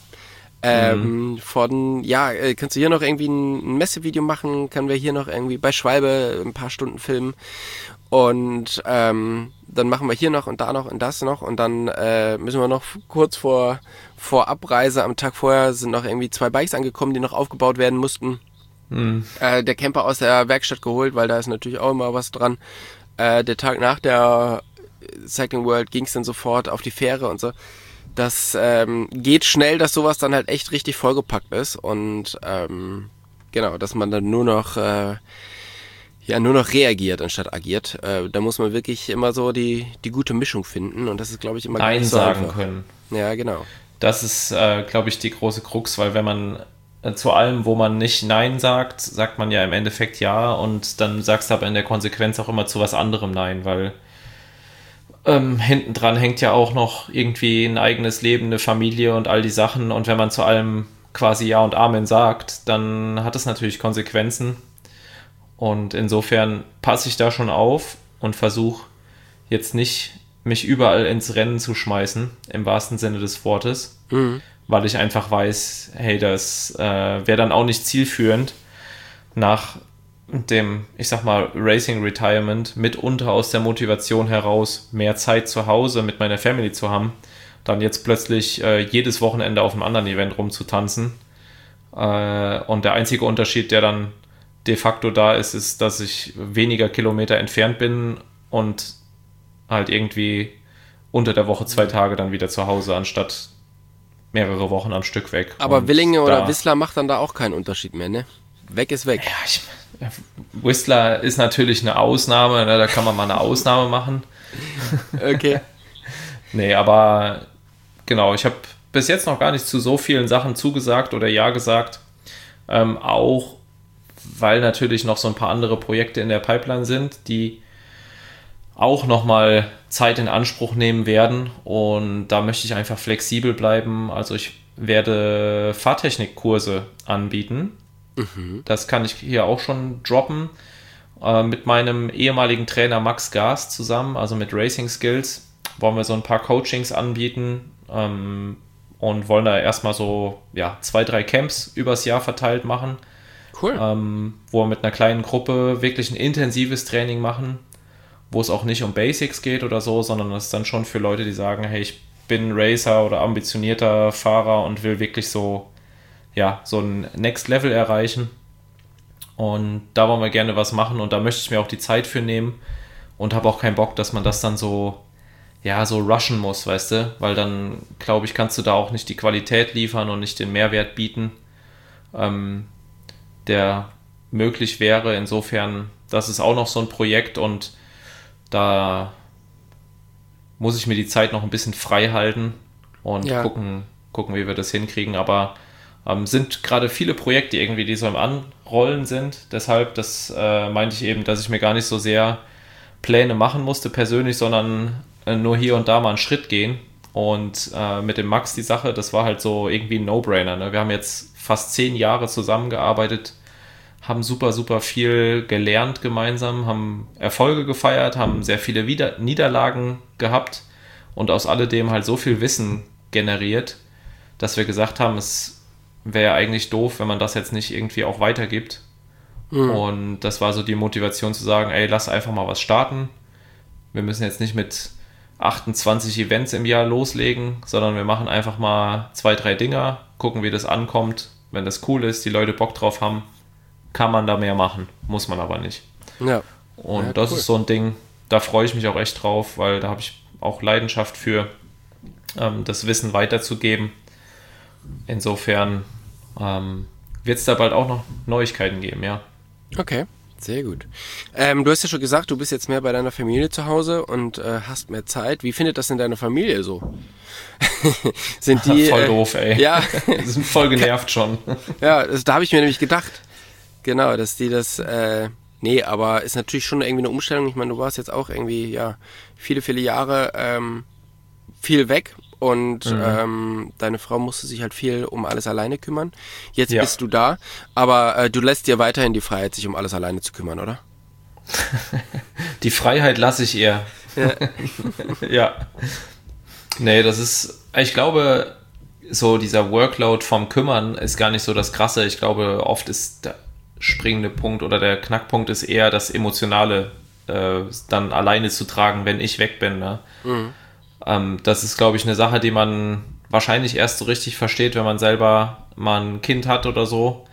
Kannst du hier noch irgendwie ein Messevideo machen? Können wir hier noch irgendwie bei Schwalbe ein paar Stunden filmen? Und dann machen wir hier noch und da noch und das noch und dann müssen wir noch kurz vor Abreise am Tag vorher sind noch irgendwie 2 Bikes angekommen, die noch aufgebaut werden mussten. Der Camper aus der Werkstatt geholt, weil da ist natürlich auch immer was dran. Der Tag nach der Cycling World ging es dann sofort auf die Fähre und so. Das geht schnell, dass sowas dann halt echt richtig vollgepackt ist und genau, dass man dann nur noch reagiert anstatt agiert. Da muss man wirklich immer so die gute Mischung finden und das ist, glaube ich, immer Nein ganz so sagen einfach. können. Ja, genau. Das ist, glaube ich, die große Krux, weil wenn man zu allem, wo man nicht Nein sagt, sagt man ja im Endeffekt Ja und dann sagst du aber in der Konsequenz auch immer zu was anderem Nein, weil hinten dran hängt ja auch noch irgendwie ein eigenes Leben, eine Familie und all die Sachen und wenn man zu allem quasi Ja und Amen sagt, dann hat es natürlich Konsequenzen und insofern passe ich da schon auf und versuche jetzt nicht mich überall ins Rennen zu schmeißen, im wahrsten Sinne des Wortes, weil ich einfach weiß, hey, das wäre dann auch nicht zielführend nach dem, ich sag mal, Racing Retirement mitunter aus der Motivation heraus, mehr Zeit zu Hause mit meiner Family zu haben, dann jetzt plötzlich jedes Wochenende auf einem anderen Event rumzutanzen. Und der einzige Unterschied, der dann de facto da ist, ist, dass ich weniger Kilometer entfernt bin und halt irgendwie unter der Woche 2 Tage dann wieder zu Hause, anstatt mehrere Wochen am Stück weg. Aber und Willingen oder Whistler macht dann da auch keinen Unterschied mehr, ne? Weg ist weg. Ja, Whistler ist natürlich eine Ausnahme, ne? Da kann man mal eine Ausnahme machen. Okay. Nee, aber genau, ich habe bis jetzt noch gar nicht zu so vielen Sachen zugesagt oder ja gesagt. Auch weil natürlich noch so ein paar andere Projekte in der Pipeline sind, die auch nochmal Zeit in Anspruch nehmen werden. Und da möchte ich einfach flexibel bleiben. Also ich werde Fahrtechnikkurse anbieten. Das kann ich hier auch schon droppen. Mit meinem ehemaligen Trainer Max Gast zusammen, also mit Racing Skills, wollen wir so ein paar Coachings anbieten und wollen da erstmal so 2, 3 Camps übers Jahr verteilt machen. Cool. Wo wir mit einer kleinen Gruppe wirklich ein intensives Training machen, wo es auch nicht um Basics geht oder so, sondern es ist dann schon für Leute, die sagen, hey, ich bin Racer oder ambitionierter Fahrer und will wirklich so ein Next Level erreichen. Und da wollen wir gerne was machen und da möchte ich mir auch die Zeit für nehmen und habe auch keinen Bock, dass man das dann so rushen muss, weißt du, weil dann, glaube ich, kannst du da auch nicht die Qualität liefern und nicht den Mehrwert bieten, der möglich wäre. Insofern, das ist auch noch so ein Projekt und da muss ich mir die Zeit noch ein bisschen frei halten und gucken, wie wir das hinkriegen, aber sind gerade viele Projekte irgendwie, die so im Anrollen sind. Deshalb, das meinte ich eben, dass ich mir gar nicht so sehr Pläne machen musste persönlich, sondern nur hier und da mal einen Schritt gehen. Und mit dem Max die Sache, das war halt so irgendwie ein No-Brainer. Ne? Wir haben jetzt fast 10 Jahre zusammengearbeitet, haben super, super viel gelernt gemeinsam, haben Erfolge gefeiert, haben sehr viele Niederlagen gehabt und aus alledem halt so viel Wissen generiert, dass wir gesagt haben, es wäre eigentlich doof, wenn man das jetzt nicht irgendwie auch weitergibt. Und das war so die Motivation zu sagen, ey, lass einfach mal was starten. Wir müssen jetzt nicht mit 28 Events im Jahr loslegen, sondern wir machen einfach mal 2, 3 Dinger, gucken, wie das ankommt. Wenn das cool ist, die Leute Bock drauf haben, kann man da mehr machen. Muss man aber nicht. Ja. Und das ist so ein Ding, da freue ich mich auch echt drauf, weil da habe ich auch Leidenschaft für, das Wissen weiterzugeben. Insofern wird es da bald auch noch Neuigkeiten geben, ja. Okay, sehr gut. Du hast ja schon gesagt, du bist jetzt mehr bei deiner Familie zu Hause und hast mehr Zeit. Wie findet das in deiner Familie so? Sind die voll doof, ey. Ja. Die sind voll genervt schon. Ja, da habe ich mir nämlich gedacht. Genau, dass die das... nee, aber ist natürlich schon irgendwie eine Umstellung. Ich meine, du warst jetzt auch irgendwie, viele, viele Jahre viel weg. Und deine Frau musste sich halt viel um alles alleine kümmern. Jetzt bist du da, aber du lässt dir weiterhin die Freiheit, sich um alles alleine zu kümmern, oder? Die Freiheit lasse ich ihr. Ja. Nee, das ist, ich glaube, so dieser Workload vom Kümmern ist gar nicht so das Krasse. Ich glaube, oft ist der springende Punkt oder der Knackpunkt ist eher das Emotionale, dann alleine zu tragen, wenn ich weg bin, ne? Das ist, glaube ich, eine Sache, die man wahrscheinlich erst so richtig versteht, wenn man selber mal ein Kind hat oder so.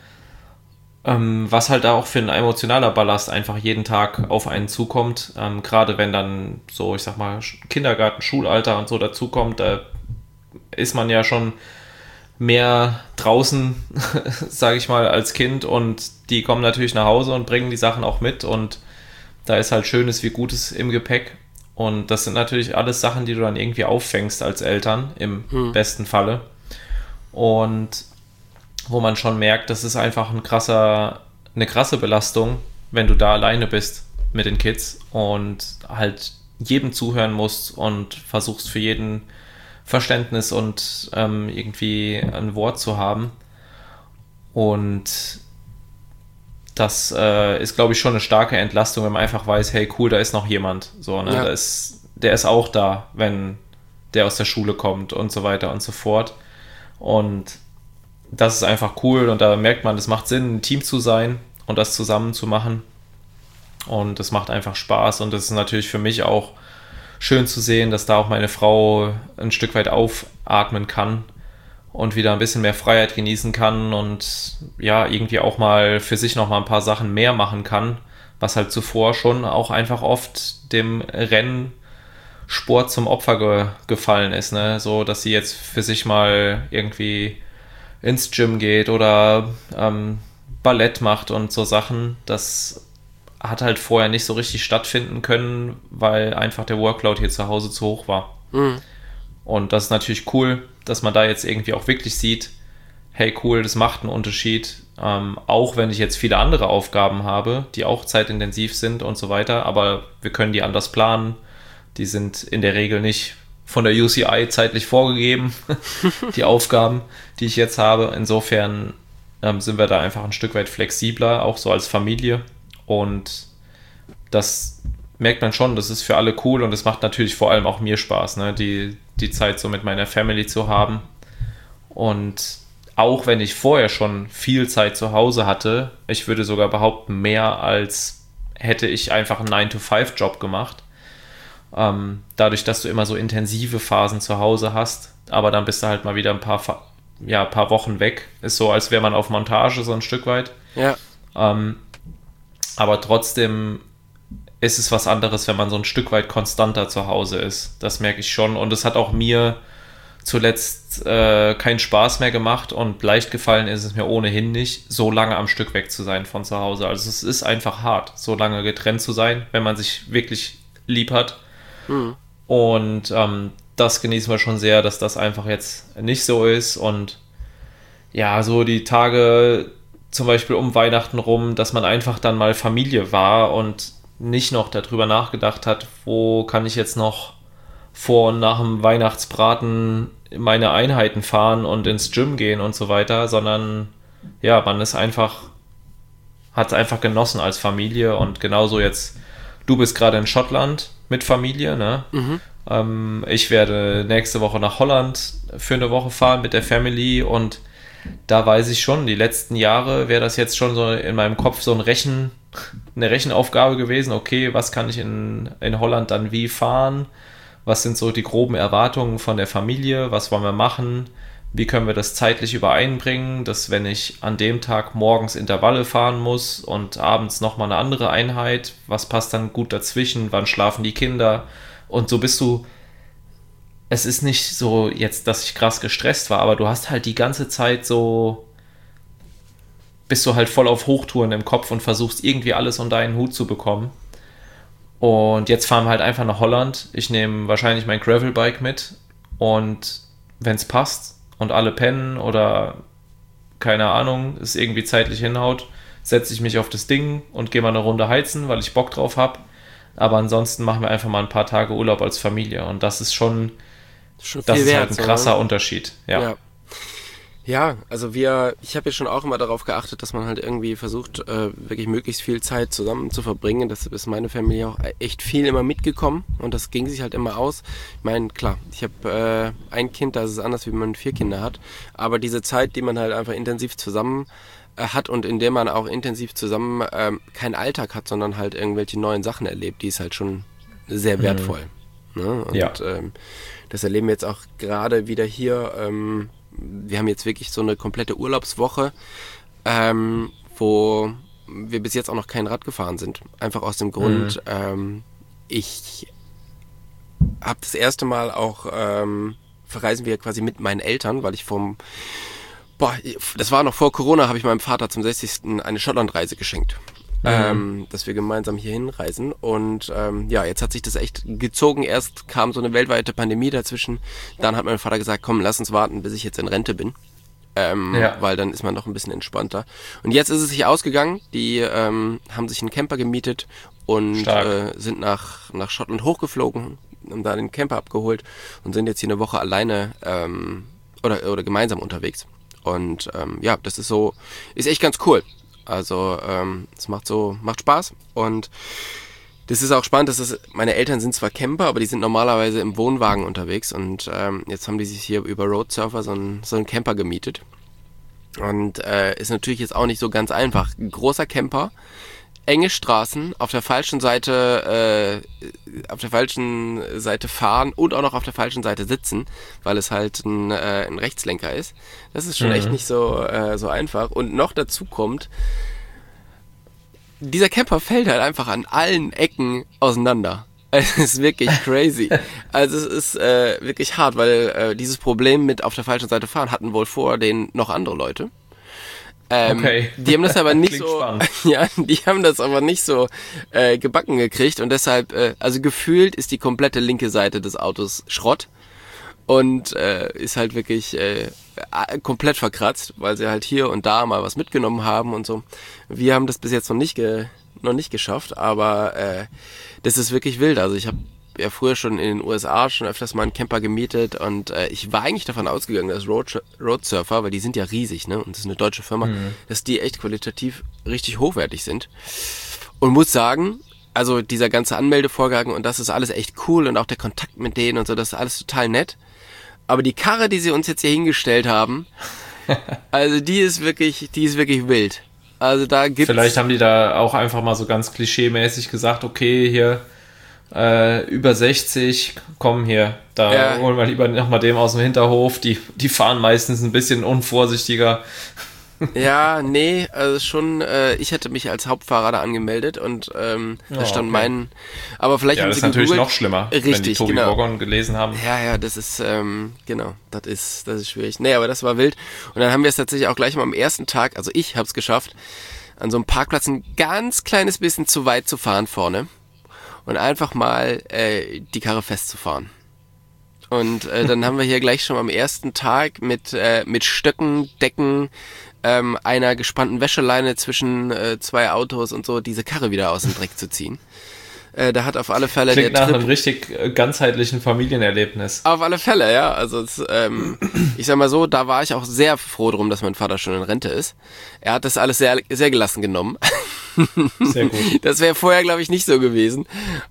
Was halt da auch für ein emotionaler Ballast einfach jeden Tag auf einen zukommt. Gerade wenn dann so, ich sag mal, Kindergarten, Schulalter und so dazukommt, da ist man ja schon mehr draußen, sage ich mal, als Kind und die kommen natürlich nach Hause und bringen die Sachen auch mit und da ist halt Schönes wie Gutes im Gepäck. Und das sind natürlich alles Sachen, die du dann irgendwie auffängst als Eltern, im besten Falle. Und wo man schon merkt, das ist einfach eine krasse Belastung, wenn du da alleine bist mit den Kids und halt jedem zuhören musst und versuchst für jeden Verständnis und irgendwie ein Wort zu haben. Und das ist, glaube ich, schon eine starke Entlastung, wenn man einfach weiß, hey, cool, da ist noch jemand. So, ne? Ja. Der ist auch da, wenn der aus der Schule kommt und so weiter und so fort. Und das ist einfach cool und da merkt man, es macht Sinn, ein Team zu sein und das zusammen zu machen. Und das macht einfach Spaß und das ist natürlich für mich auch schön zu sehen, dass da auch meine Frau ein Stück weit aufatmen kann und wieder ein bisschen mehr Freiheit genießen kann und ja, irgendwie auch mal für sich noch mal ein paar Sachen mehr machen kann, was halt zuvor schon auch einfach oft dem Rennsport zum Opfer gefallen ist, ne? So, dass sie jetzt für sich mal irgendwie ins Gym geht oder Ballett macht und so Sachen, das hat halt vorher nicht so richtig stattfinden können, weil einfach der Workload hier zu Hause zu hoch war. Mhm. Und das ist natürlich cool, dass man da jetzt irgendwie auch wirklich sieht, hey cool, das macht einen Unterschied, auch wenn ich jetzt viele andere Aufgaben habe, die auch zeitintensiv sind und so weiter, aber wir können die anders planen, die sind in der Regel nicht von der UCI zeitlich vorgegeben, die Aufgaben, die ich jetzt habe. Insofern sind wir da einfach ein Stück weit flexibler, auch so als Familie. Und das merkt man schon, das ist für alle cool und es macht natürlich vor allem auch mir Spaß, ne? Die Zeit so mit meiner Family zu haben. Und auch wenn ich vorher schon viel Zeit zu Hause hatte, ich würde sogar behaupten, mehr als hätte ich einfach einen 9-to-5-Job gemacht. Dadurch, dass du immer so intensive Phasen zu Hause hast, aber dann bist du halt mal wieder ein paar Wochen weg. Ist so, als wäre man auf Montage so ein Stück weit. Ja. Aber trotzdem ist es was anderes, wenn man so ein Stück weit konstanter zu Hause ist. Das merke ich schon. Und es hat auch mir zuletzt keinen Spaß mehr gemacht und leicht gefallen ist es mir ohnehin nicht, so lange am Stück weg zu sein von zu Hause. Also es ist einfach hart, so lange getrennt zu sein, wenn man sich wirklich lieb hat. Mhm. Und das genießen wir schon sehr, dass das einfach jetzt nicht so ist. Und ja, so die Tage zum Beispiel um Weihnachten rum, dass man einfach dann mal Familie war und nicht noch darüber nachgedacht hat, wo kann ich jetzt noch vor und nach dem Weihnachtsbraten meine Einheiten fahren und ins Gym gehen und so weiter, sondern ja, man ist einfach, hat es einfach genossen als Familie und genauso jetzt, du bist gerade in Schottland mit Familie, ne? Mhm. Ich werde nächste Woche nach Holland für eine Woche fahren mit der Family und da weiß ich schon, die letzten Jahre wäre das jetzt schon so in meinem Kopf so eine Rechenaufgabe gewesen. Okay, was kann ich in Holland dann wie fahren? Was sind so die groben Erwartungen von der Familie? Was wollen wir machen? Wie können wir das zeitlich übereinbringen, dass wenn ich an dem Tag morgens Intervalle fahren muss und abends nochmal eine andere Einheit, was passt dann gut dazwischen? Wann schlafen die Kinder? Und so bist du. Es ist nicht so jetzt, dass ich krass gestresst war, aber du hast halt die ganze Zeit so, bist du halt voll auf Hochtouren im Kopf und versuchst irgendwie alles unter einen Hut zu bekommen. Und jetzt fahren wir halt einfach nach Holland. Ich nehme wahrscheinlich mein Gravelbike mit und wenn es passt und alle pennen oder keine Ahnung, es irgendwie zeitlich hinhaut, setze ich mich auf das Ding und gehe mal eine Runde heizen, weil ich Bock drauf habe. Aber ansonsten machen wir einfach mal ein paar Tage Urlaub als Familie und das ist schon Schon das viel ist wert, halt ein so, krasser ne? Unterschied. Ja. Ja, also ich habe ja schon auch immer darauf geachtet, dass man halt irgendwie versucht, wirklich möglichst viel Zeit zusammen zu verbringen. Deshalb ist meine Familie auch echt viel immer mitgekommen und das ging sich halt immer aus. Ich meine, klar, ich habe ein Kind, da ist es anders, wie man 4 Kinder hat. Aber diese Zeit, die man halt einfach intensiv zusammen hat und in der man auch intensiv zusammen keinen Alltag hat, sondern halt irgendwelche neuen Sachen erlebt, die ist halt schon sehr wertvoll. Ne? Und Ja. das erleben wir jetzt auch gerade wieder hier. Wir haben jetzt wirklich so eine komplette Urlaubswoche, wo wir bis jetzt auch noch kein Rad gefahren sind. Einfach aus dem Grund, ich habe das erste Mal auch, verreisen wir quasi mit meinen Eltern, weil ich das war noch vor Corona, habe ich meinem Vater zum 60. eine Schottlandreise geschenkt. Dass wir gemeinsam hier hinreisen und jetzt hat sich das echt gezogen. Erst kam so eine weltweite Pandemie dazwischen, dann hat mein Vater gesagt, komm, lass uns warten, bis ich jetzt in Rente bin, weil dann ist man noch ein bisschen entspannter. Und jetzt ist es sich ausgegangen, die haben sich einen Camper gemietet und sind nach Schottland hochgeflogen, haben da den Camper abgeholt und sind jetzt hier eine Woche alleine oder gemeinsam unterwegs. Und das ist echt ganz cool. Also es macht Spaß und das ist auch spannend, meine Eltern sind zwar Camper, aber die sind normalerweise im Wohnwagen unterwegs und jetzt haben die sich hier über Roadsurfer so einen Camper gemietet Und ist natürlich jetzt auch nicht so ganz einfach. Ein großer Camper, enge Straßen, auf der falschen Seite fahren und auch noch auf der falschen Seite sitzen, weil es halt ein Rechtslenker ist. Das ist schon echt nicht so einfach. Und noch dazu kommt, dieser Camper fällt halt einfach an allen Ecken auseinander. Es ist wirklich crazy. Also es ist wirklich hart, weil dieses Problem mit auf der falschen Seite fahren hatten wohl vor denen noch andere Leute. Okay. Die haben das aber nicht Klingt so, spannend. ja, die haben das aber nicht so gebacken gekriegt und deshalb, also gefühlt ist die komplette linke Seite des Autos Schrott und ist halt wirklich komplett verkratzt, weil sie halt hier und da mal was mitgenommen haben und so. Wir haben das bis jetzt noch nicht geschafft, aber das ist wirklich wild. Also ich habe ja früher schon in den USA schon öfters mal einen Camper gemietet und ich war eigentlich davon ausgegangen, dass Roadsurfer, weil die sind ja riesig, ne, und das ist eine deutsche Firma, dass die echt qualitativ richtig hochwertig sind. Und muss sagen, also dieser ganze Anmeldevorgang und das ist alles echt cool und auch der Kontakt mit denen und so, das ist alles total nett. Aber die Karre, die sie uns jetzt hier hingestellt haben, also die ist wirklich wild. Also da gibt's... Vielleicht haben die da auch einfach mal so ganz klischee-mäßig gesagt, okay, hier über 60, komm hier, da holen wir lieber nochmal dem aus dem Hinterhof, die fahren meistens ein bisschen unvorsichtiger. Ja, nee, also schon, ich hätte mich als Hauptfahrer da angemeldet und da stand mein, aber vielleicht ja, haben das sie ist natürlich gegoogelt. noch schlimmer, Richtig, wenn die Tobi genau. Boggon gelesen haben. Ja, das ist, genau, das ist schwierig. Nee, aber das war wild. Und dann haben wir es tatsächlich auch gleich mal am ersten Tag, also ich habe es geschafft, an so einem Parkplatz ein ganz kleines bisschen zu weit zu fahren vorne und einfach mal die Karre festzufahren. Und dann haben wir hier gleich schon am ersten Tag mit Stöcken, Decken, einer gespannten Wäscheleine zwischen zwei Autos und so diese Karre wieder aus dem Dreck zu ziehen. Da hat auf alle Fälle Klingt der nach Trip... einem richtig ganzheitlichen Familienerlebnis. Auf alle Fälle, ja. Also ich sag mal so, da war ich auch sehr froh drum, dass mein Vater schon in Rente ist. Er hat das alles sehr, sehr gelassen genommen. Sehr gut. Das wäre vorher, glaube ich, nicht so gewesen.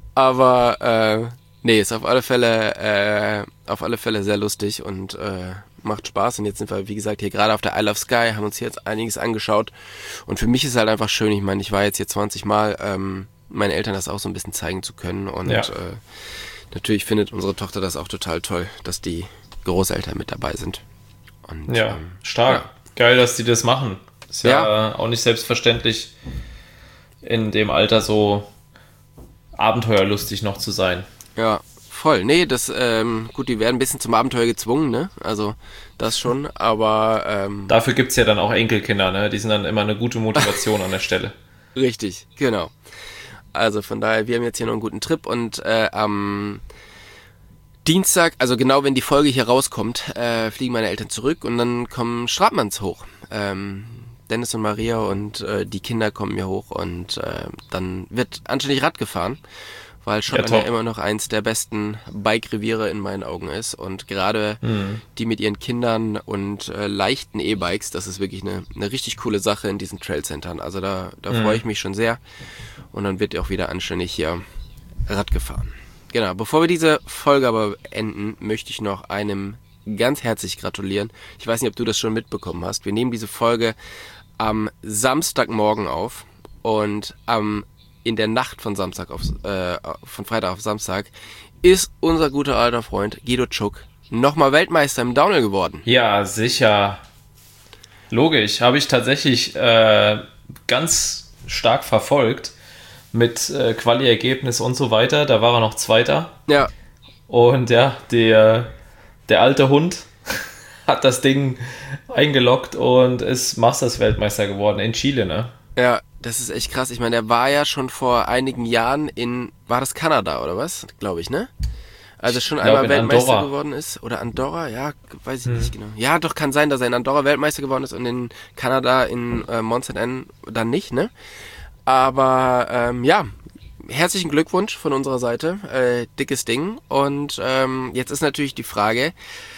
Aber nee, ist auf alle Fälle sehr lustig und macht Spaß. Und jetzt sind wir, wie gesagt, hier gerade auf der Isle of Skye, haben uns hier jetzt einiges angeschaut. Und für mich ist halt einfach schön, ich meine, ich war jetzt hier 20 Mal, meinen Eltern das auch so ein bisschen zeigen zu können. Und natürlich findet unsere Tochter das auch total toll, dass die Großeltern mit dabei sind. Und, ja, stark. Ja. Geil, dass die das machen. Ist ja auch nicht selbstverständlich, in dem Alter so abenteuerlustig noch zu sein. Ja, voll. Nee, das, gut, die werden ein bisschen zum Abenteuer gezwungen, ne? Also, das schon, aber... Dafür gibt's ja dann auch Enkelkinder, ne? Die sind dann immer eine gute Motivation an der Stelle. Richtig, genau. Also von daher, wir haben jetzt hier noch einen guten Trip und am Dienstag, also genau wenn die Folge hier rauskommt, fliegen meine Eltern zurück und dann kommen Strabmanns hoch. Dennis und Maria und die Kinder kommen hier hoch und dann wird anständig Rad gefahren, weil Schottland ja immer noch eins der besten Bike-Reviere in meinen Augen ist und gerade die mit ihren Kindern und leichten E-Bikes, das ist wirklich eine richtig coole Sache in diesen Trailcentern. Also da freue ich mich schon sehr und dann wird auch wieder anständig hier Rad gefahren. Genau, bevor wir diese Folge aber enden, möchte ich noch einem ganz herzlich gratulieren. Ich weiß nicht, ob du das schon mitbekommen hast. Wir nehmen diese Folge am Samstagmorgen auf und in der Nacht von von Freitag auf Samstag ist unser guter alter Freund Guido Tschuk nochmal Weltmeister im Downhill geworden. Ja, sicher. Logisch. Habe ich tatsächlich ganz stark verfolgt mit Quali-Ergebnis und so weiter. Da war er noch Zweiter. Ja. Und ja, der alte Hund hat das Ding eingeloggt und ist Masters-Weltmeister geworden in Chile, ne? Ja, das ist echt krass. Ich meine, der war ja schon vor einigen Jahren war das Kanada oder was? Glaube ich, ne? Also schon einmal Weltmeister Andorra geworden ist. Oder Andorra, ja, weiß ich nicht genau. Ja, doch, kann sein, dass er in Andorra Weltmeister geworden ist und in Kanada in Mont Saint-Anne dann nicht, ne? Aber ja, herzlichen Glückwunsch von unserer Seite. Dickes Ding. Und jetzt ist natürlich die Frage,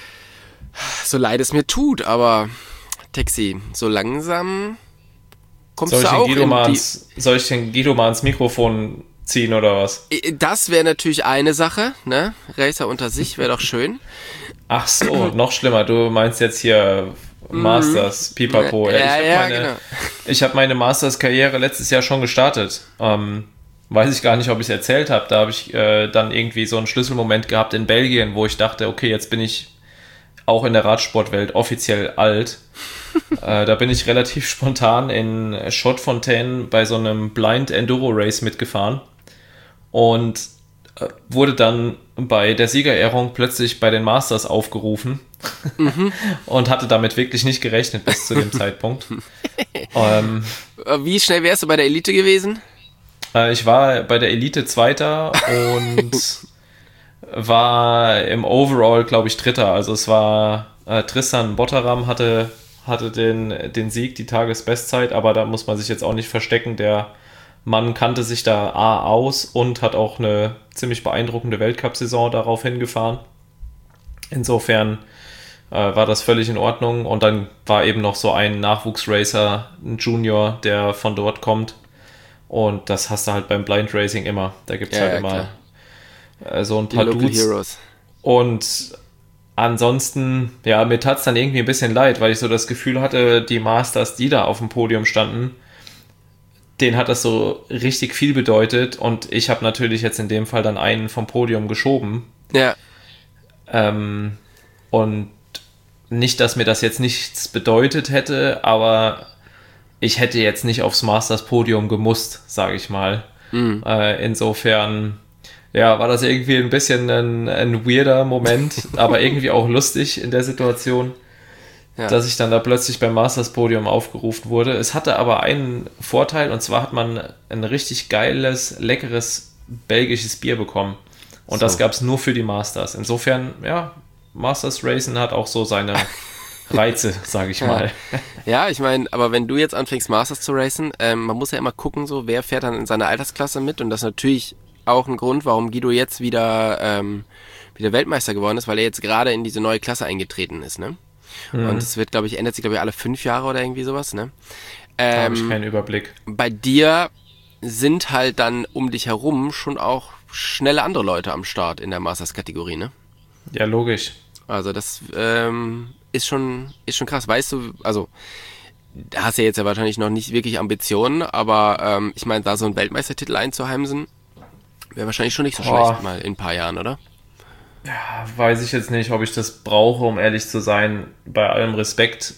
so leid es mir tut, aber Taxi, so langsam kommst du auch soll ich den Guido mal ins Mikrofon ziehen oder was? Das wäre natürlich eine Sache, ne? Racer unter sich wäre doch schön. Ach so, noch schlimmer. Du meinst jetzt hier Masters, Pipapo. Genau. Ich habe meine Masters-Karriere letztes Jahr schon gestartet. Weiß ich gar nicht, ob ich es erzählt habe. Da habe ich dann irgendwie so einen Schlüsselmoment gehabt in Belgien, wo ich dachte, okay, jetzt bin ich auch in der Radsportwelt offiziell alt. Da bin ich relativ spontan in Chaudefontaine bei so einem Blind Enduro Race mitgefahren und wurde dann bei der Siegerehrung plötzlich bei den Masters aufgerufen und hatte damit wirklich nicht gerechnet bis zu dem Zeitpunkt. Wie schnell wärst du bei der Elite gewesen? Ich war bei der Elite Zweiter und war im Overall, glaube ich, Dritter. Also es war Tristan Botteram hatte den Sieg, die Tagesbestzeit, aber da muss man sich jetzt auch nicht verstecken. Der Mann kannte sich da aus und hat auch eine ziemlich beeindruckende Weltcup-Saison darauf hingefahren. Insofern war das völlig in Ordnung. Und dann war eben noch so ein Nachwuchsracer, ein Junior, der von dort kommt. Und das hast du halt beim Blind Racing immer. Da gibt es halt immer so ein paar Dudes. Heroes. Und ansonsten, ja, mir tat es dann irgendwie ein bisschen leid, weil ich so das Gefühl hatte, die Masters, die da auf dem Podium standen, denen hat das so richtig viel bedeutet und ich habe natürlich jetzt in dem Fall dann einen vom Podium geschoben. Ja. Und nicht, dass mir das jetzt nichts bedeutet hätte, aber ich hätte jetzt nicht aufs Masters-Podium gemusst, sage ich mal. Insofern, ja, war das irgendwie ein bisschen ein weirder Moment, aber irgendwie auch lustig in der Situation, dass ich dann da plötzlich beim Masters-Podium aufgerufen wurde. Es hatte aber einen Vorteil, und zwar hat man ein richtig geiles, leckeres belgisches Bier bekommen. Und das gab es nur für die Masters. Insofern, ja, Masters Racing hat auch so seine Reize, sage ich mal. Ja, ich meine, aber wenn du jetzt anfängst, Masters zu racen, man muss ja immer gucken, so wer fährt dann in seiner Altersklasse mit. Und das ist natürlich auch ein Grund, warum Guido jetzt wieder Weltmeister geworden ist, weil er jetzt gerade in diese neue Klasse eingetreten ist, ne? Und es wird, ändert sich, alle 5 Jahre oder irgendwie sowas, ne? Da habe ich keinen Überblick. Bei dir sind halt dann um dich herum schon auch schnelle andere Leute am Start in der Masters-Kategorie, ne? Ja, logisch. Also das ist schon krass. Weißt du, also da hast du ja jetzt ja wahrscheinlich noch nicht wirklich Ambitionen, aber ich meine, da so einen Weltmeistertitel einzuheimsen, wäre wahrscheinlich schon nicht so schlecht mal in ein paar Jahren, oder? Ja, weiß ich jetzt nicht, ob ich das brauche, um ehrlich zu sein, bei allem Respekt.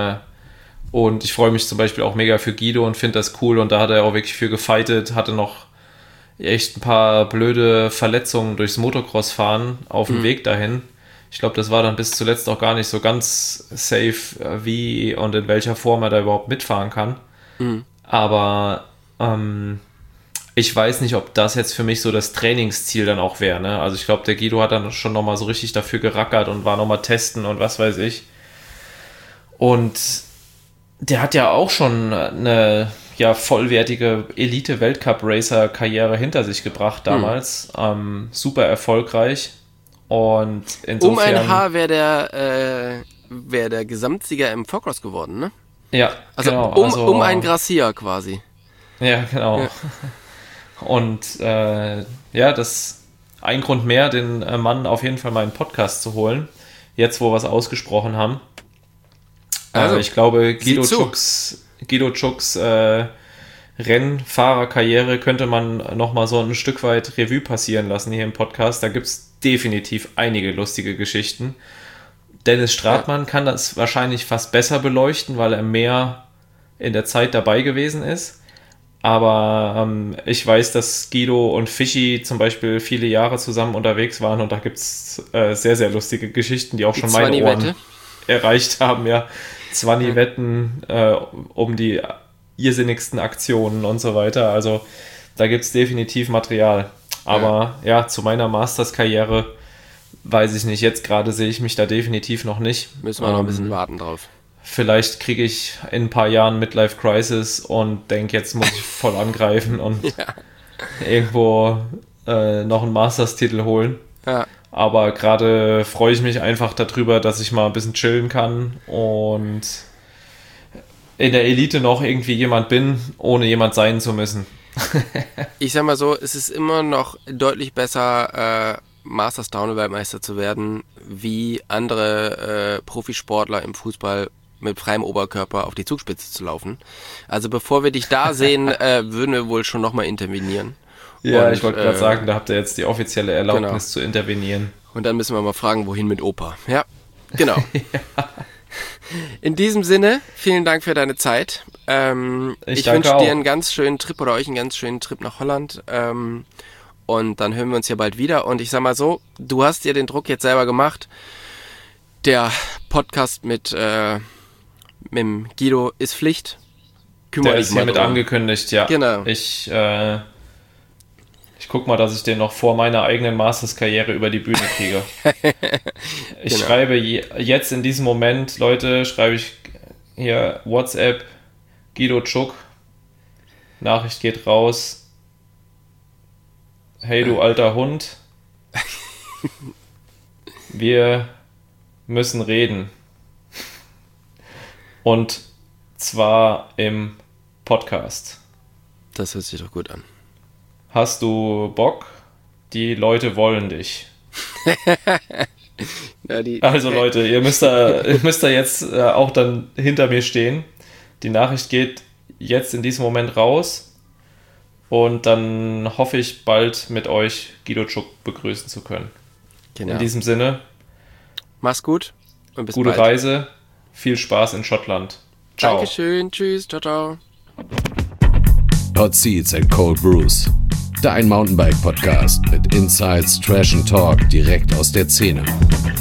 Und ich freue mich zum Beispiel auch mega für Guido und finde das cool und da hat er auch wirklich für gefightet, hatte noch echt ein paar blöde Verletzungen durchs Motocross-Fahren auf dem Weg dahin. Ich glaube, das war dann bis zuletzt auch gar nicht so ganz safe, wie und in welcher Form er da überhaupt mitfahren kann. Aber ich weiß nicht, ob das jetzt für mich so das Trainingsziel dann auch wäre. Ne? Also ich glaube, der Guido hat dann schon nochmal so richtig dafür gerackert und war nochmal testen und was weiß ich. Und der hat ja auch schon eine vollwertige Elite-Weltcup-Racer-Karriere hinter sich gebracht damals. Super erfolgreich. Und insofern... Um ein Haar wäre der Gesamtsieger im Fourcross geworden, ne? Ja, also genau. Um ein Gracia quasi. Ja, genau. Ja. Und das ist ein Grund mehr, den Mann auf jeden Fall mal in den Podcast zu holen. Jetzt, wo wir es ausgesprochen haben. Also, ich glaube, Guido Chucks Rennfahrerkarriere könnte man nochmal so ein Stück weit Revue passieren lassen hier im Podcast. Da gibt es definitiv einige lustige Geschichten. Dennis Stratmann kann das wahrscheinlich fast besser beleuchten, weil er mehr in der Zeit dabei gewesen ist. Aber ich weiß, dass Guido und Fischi zum Beispiel viele Jahre zusammen unterwegs waren und da gibt es sehr, sehr lustige Geschichten, die auch schon meine Ohren erreicht haben. Ja, 20 Wetten um die irrsinnigsten Aktionen und so weiter. Also da gibt es definitiv Material. Aber zu meiner Masters-Karriere weiß ich nicht. Jetzt gerade sehe ich mich da definitiv noch nicht. Müssen wir noch ein bisschen warten drauf. Vielleicht kriege ich in ein paar Jahren Midlife Crisis und denke, jetzt muss ich voll angreifen und irgendwo noch einen Masters-Titel holen. Ja. Aber gerade freue ich mich einfach darüber, dass ich mal ein bisschen chillen kann und in der Elite noch irgendwie jemand bin, ohne jemand sein zu müssen. Ich sag mal so, es ist immer noch deutlich besser, Masters Downhill-Weltmeister zu werden, wie andere Profisportler im Fußball mit freiem Oberkörper auf die Zugspitze zu laufen. Also bevor wir dich da sehen, würden wir wohl schon nochmal intervenieren. Ja, und, ich wollte gerade sagen, da habt ihr jetzt die offizielle Erlaubnis zu intervenieren. Und dann müssen wir mal fragen, wohin mit Opa. Ja, genau. Ja. In diesem Sinne, vielen Dank für deine Zeit. Ich wünsche dir einen ganz schönen Trip oder euch einen ganz schönen Trip nach Holland. Und dann hören wir uns hier bald wieder. Und ich sag mal so, du hast dir den Druck jetzt selber gemacht. Der Podcast mit dem Guido ist Pflicht. Der ist hiermit angekündigt, ja. Genau. Ich guck mal, dass ich den noch vor meiner eigenen Masters-Karriere über die Bühne kriege. Ich schreibe jetzt in diesem Moment, Leute, schreibe ich hier WhatsApp, Guido Tschuk, Nachricht geht raus. Hey du alter Hund, wir müssen reden. Und zwar im Podcast. Das hört sich doch gut an. Hast du Bock? Die Leute wollen dich. Ja, also Leute, ihr müsst da jetzt auch dann hinter mir stehen. Die Nachricht geht jetzt in diesem Moment raus. Und dann hoffe ich, bald mit euch Guido Tschuk begrüßen zu können. Genau. In diesem Sinne. Mach's gut und bis gute bald. Reise. Viel Spaß in Schottland. Ciao. Dankeschön. Tschüss. Ciao, ciao. Hot Seats and Cold Brews. Dein Mountainbike-Podcast mit Insights, Trash and Talk direkt aus der Szene.